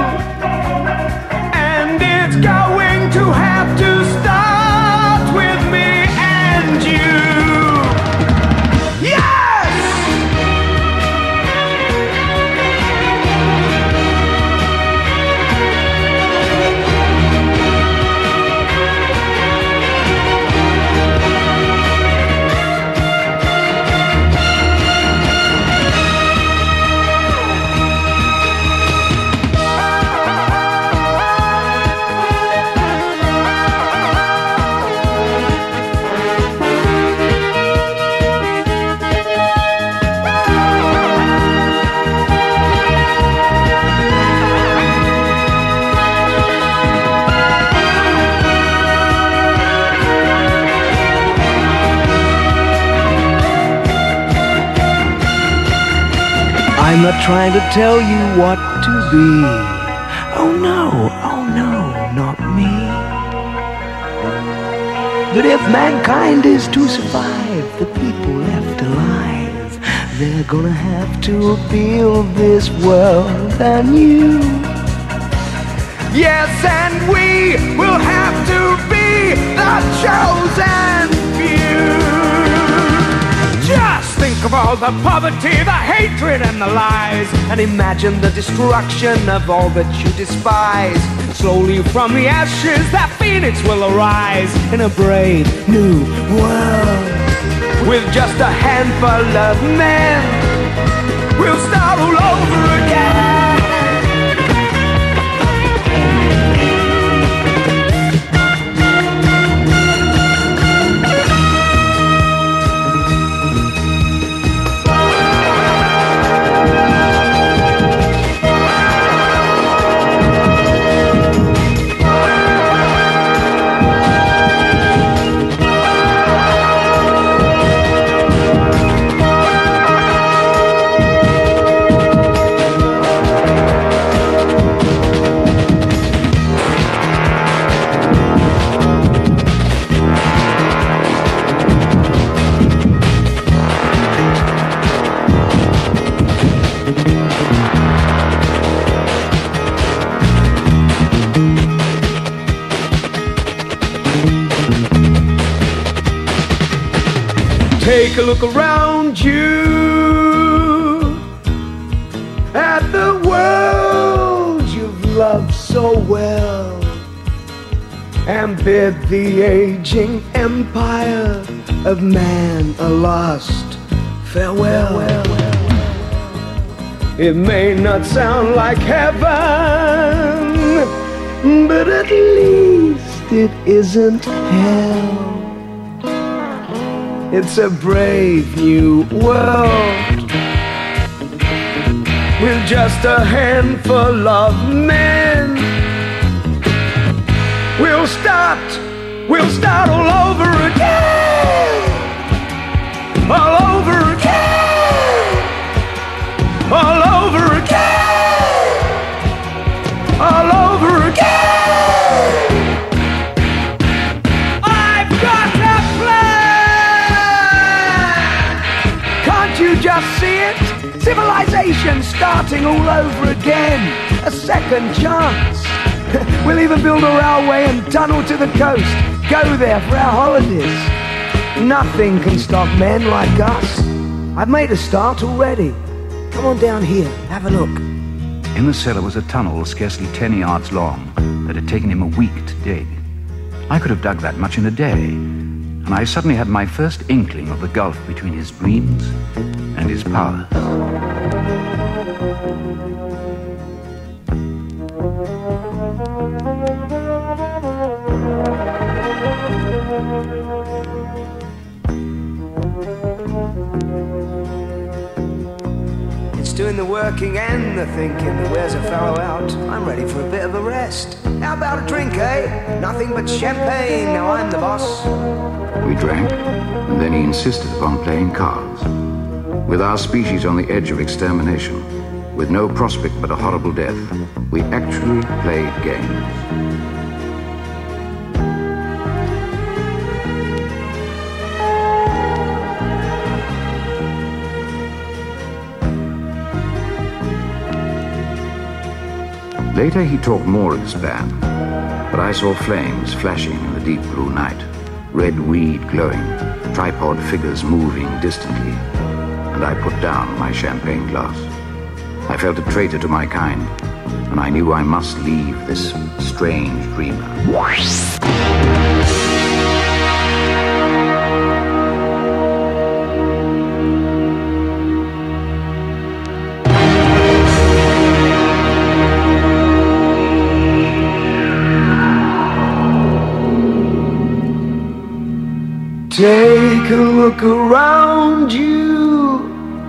And it's going to have to start with me and you. Yeah! I'm not trying to tell you what to be. Oh no, not me. But if mankind is to survive, the people left alive, they're gonna have to build this world anew. Yes, and we will have to be
we, the chosen few. Just think of all the poverty, the hatred and the lies, and imagine the destruction of all that you despise. Slowly from the ashes that phoenix will arise in a brave new world. With just a handful of men, we'll start all over again. Take a look around you at the world you've loved so well, and bid the aging empire of man a last farewell. It may not sound like heaven, but at least it isn't hell. It's a brave new world with just a handful of men. We'll start all over again, all over again, all over again, all over again. You just see it? Civilization starting all over again. A second chance. We'll even build a railway and tunnel to the coast. Go there for our holidays. Nothing can stop men like us. I've made a start already. Come on down here, have a look.
In the cellar was a tunnel scarcely 10 yards long that had taken him a week to dig. I could have dug that much in a day, and I suddenly had my first inkling of the gulf between his dreams and his powers.
It's doing the working and the thinking that wears a fellow out. I'm ready for a bit of a rest. How about a drink, eh? Nothing but champagne, now I'm the boss.
We drank, and then he insisted upon playing cards. With our species on the edge of extermination, with no prospect but a horrible death, we actually played games. Later he talked more of his band, but I saw flames flashing in the deep blue night, red weed glowing, tripod figures moving distantly, and I put down my champagne glass. I felt a traitor to my kind, and I knew I must leave this strange dreamer.
Take a look around you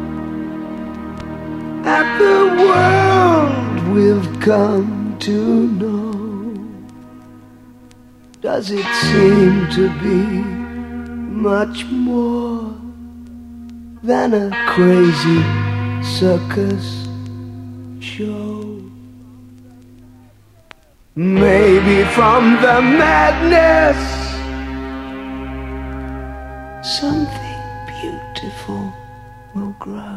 at the world we've come to know. Does it seem to be much more than a crazy circus show? Maybe from the madness something beautiful will grow.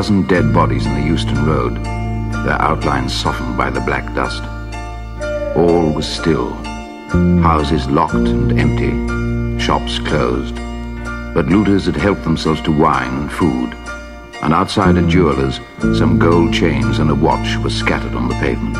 dozen dead bodies in the Euston Road, their outlines softened by the black dust. All was still. Houses locked and empty, shops closed. But looters had helped themselves to wine and food, and outside a jeweller's, some gold chains and a watch were scattered on the pavement.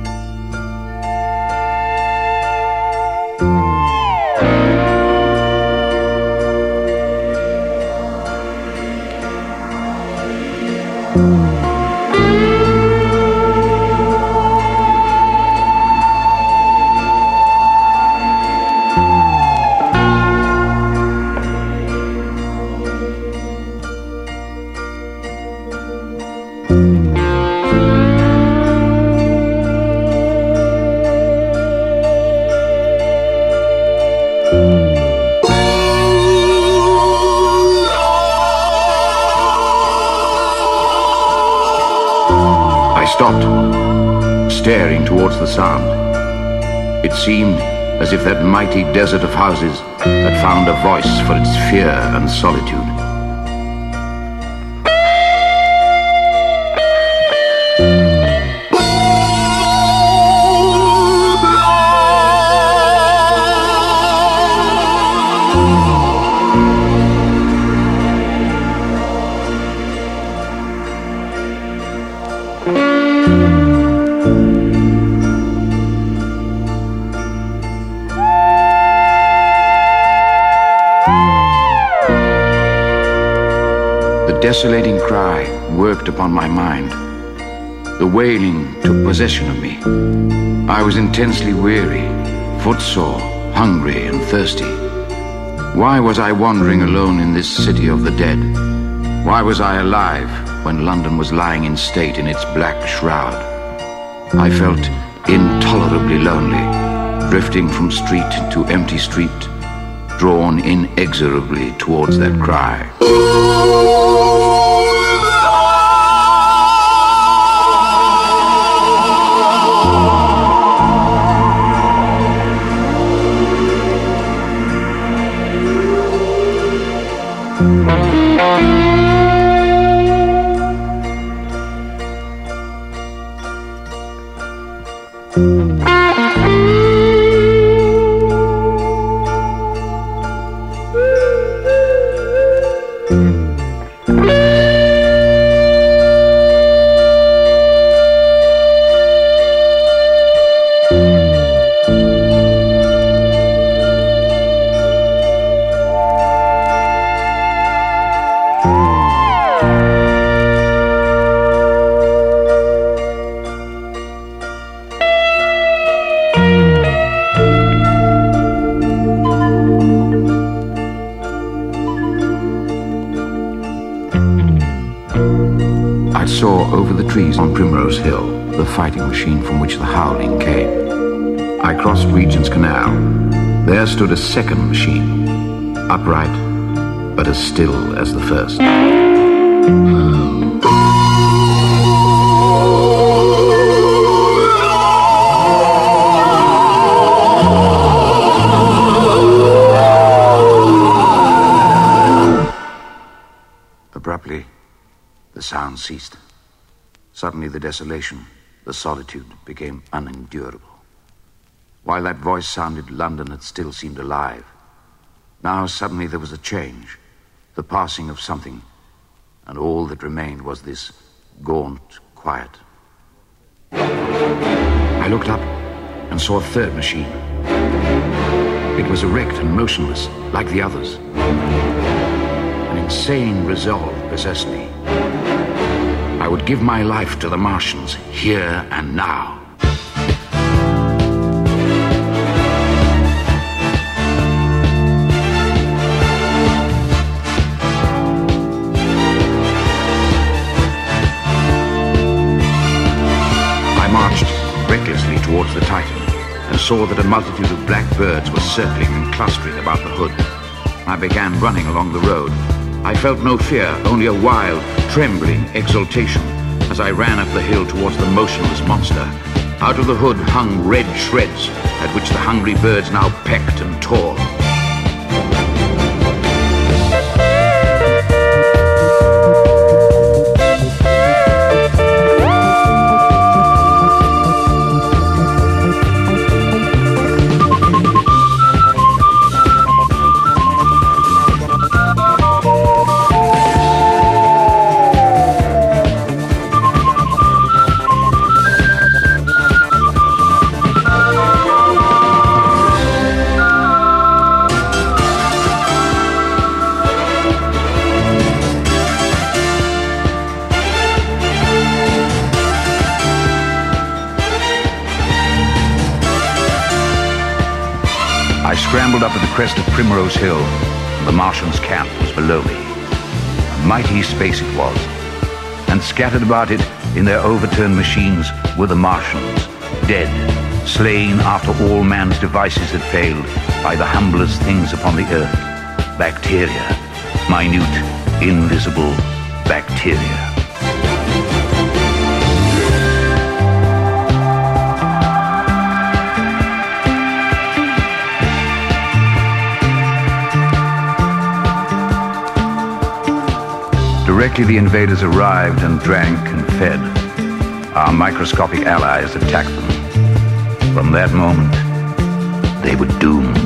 Stopped, staring towards the sound. It seemed as if that mighty desert of houses had found a voice for its fear and solitude. The desolating cry worked upon my mind. The wailing took possession of me. I was intensely weary, footsore, hungry and thirsty. Why was I wandering alone in this city of the dead? Why was I alive when London was lying in state in its black shroud? I felt intolerably lonely, drifting from street to empty street, drawn inexorably towards that cry. On Primrose Hill, the fighting machine from which the howling came. I crossed Regent's Canal. There stood a second machine, upright, but as still as the first. Abruptly, the sound ceased. Suddenly the desolation, the solitude became unendurable. While that voice sounded, London had still seemed alive. Now suddenly there was a change, the passing of something, and all that remained was this gaunt quiet. I looked up and saw a third machine. It was erect and motionless, like the others. An insane resolve possessed me. I would give my life to the Martians, here and now. I marched recklessly towards the Titan and saw that a multitude of black birds were circling and clustering about the hood. I began running along the road. I felt no fear, only a wild, trembling exultation as I ran up the hill towards the motionless monster. Out of the hood hung red shreds at which the hungry birds now pecked and tore. scrambled up to the crest of Primrose Hill, and the Martians' camp was below me. A mighty space it was, and scattered about it in their overturned machines were the Martians, dead, slain after all man's devices had failed by the humblest things upon the earth, bacteria, minute, invisible bacteria. Directly the invaders arrived and drank and fed, our microscopic allies attacked them. From that moment, they were doomed.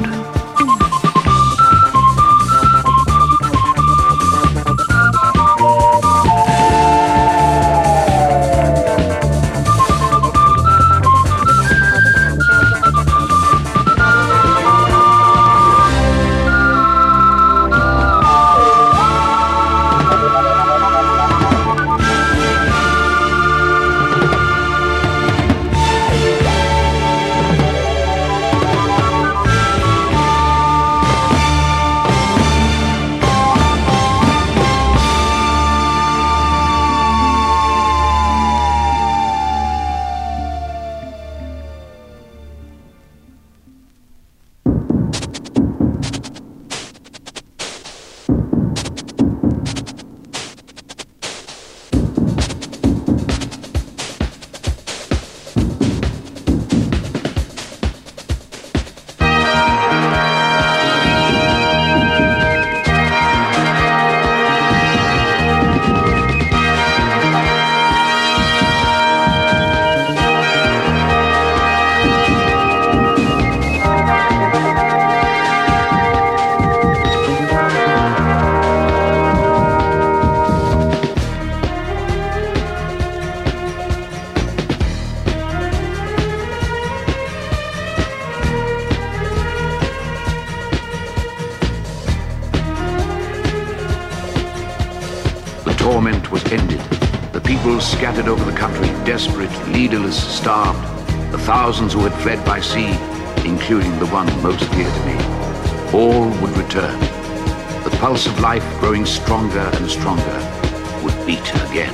Torment was ended. The people scattered over the country, desperate, leaderless, starved. The thousands who had fled by sea, including the one most dear to me. All would return. The pulse of life, growing stronger and stronger, would beat again.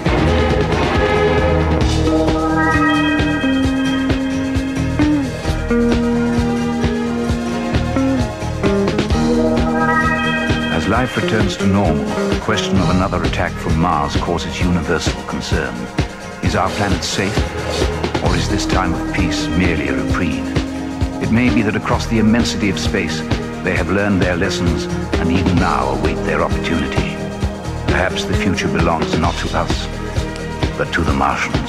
As life returns to normal, the question of another attack from Mars causes universal concern. Is our planet safe, or is this time of peace merely a reprieve? It may be that across the immensity of space, they have learned their lessons and even now await their opportunity. Perhaps the future belongs not to us, but to the Martians.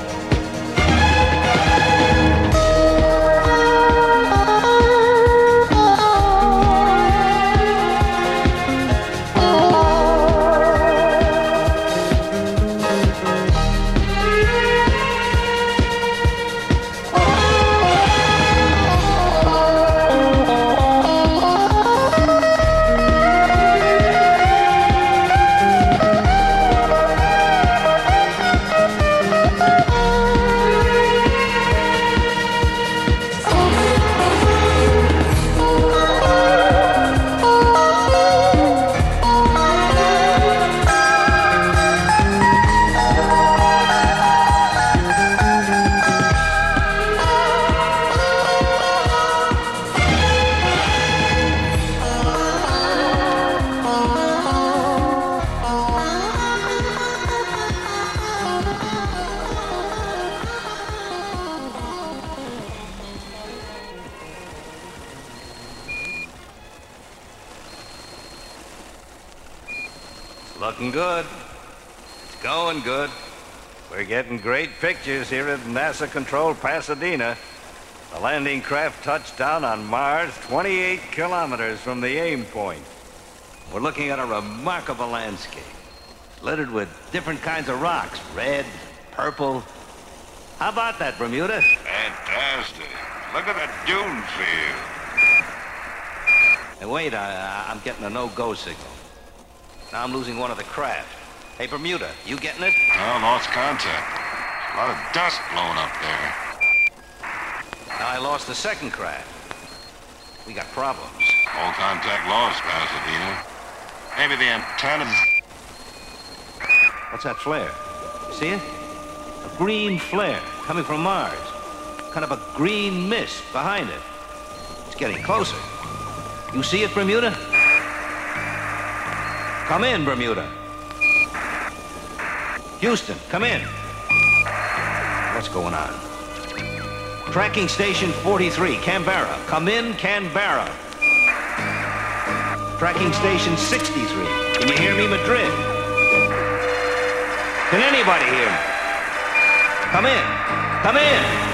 Looking good. It's going good. We're getting great pictures here at NASA-controlled Pasadena. The landing craft touched down on Mars 28 kilometers from the aim point. We're looking at a remarkable landscape, littered with different kinds of rocks, red, purple. How about that, Bermuda?
Fantastic. Look at the dune field.
Hey, wait, I'm getting a no-go signal. Now I'm losing one of the craft. Hey, Bermuda, you getting it?
Oh, lost contact. A lot of dust blowing up there.
Now I lost the second craft. We got problems.
All contact lost, Pasadena. Maybe the antenna...
What's that flare? You see it? A green flare coming from Mars. Kind of a green mist behind it. It's getting closer. You see it, Bermuda? Come in, Bermuda. Houston, come in. What's going on? Tracking station 43, Canberra. Come in, Canberra. Tracking station 63. Can you hear me, Madrid? Can anybody hear me? Come in. Come in.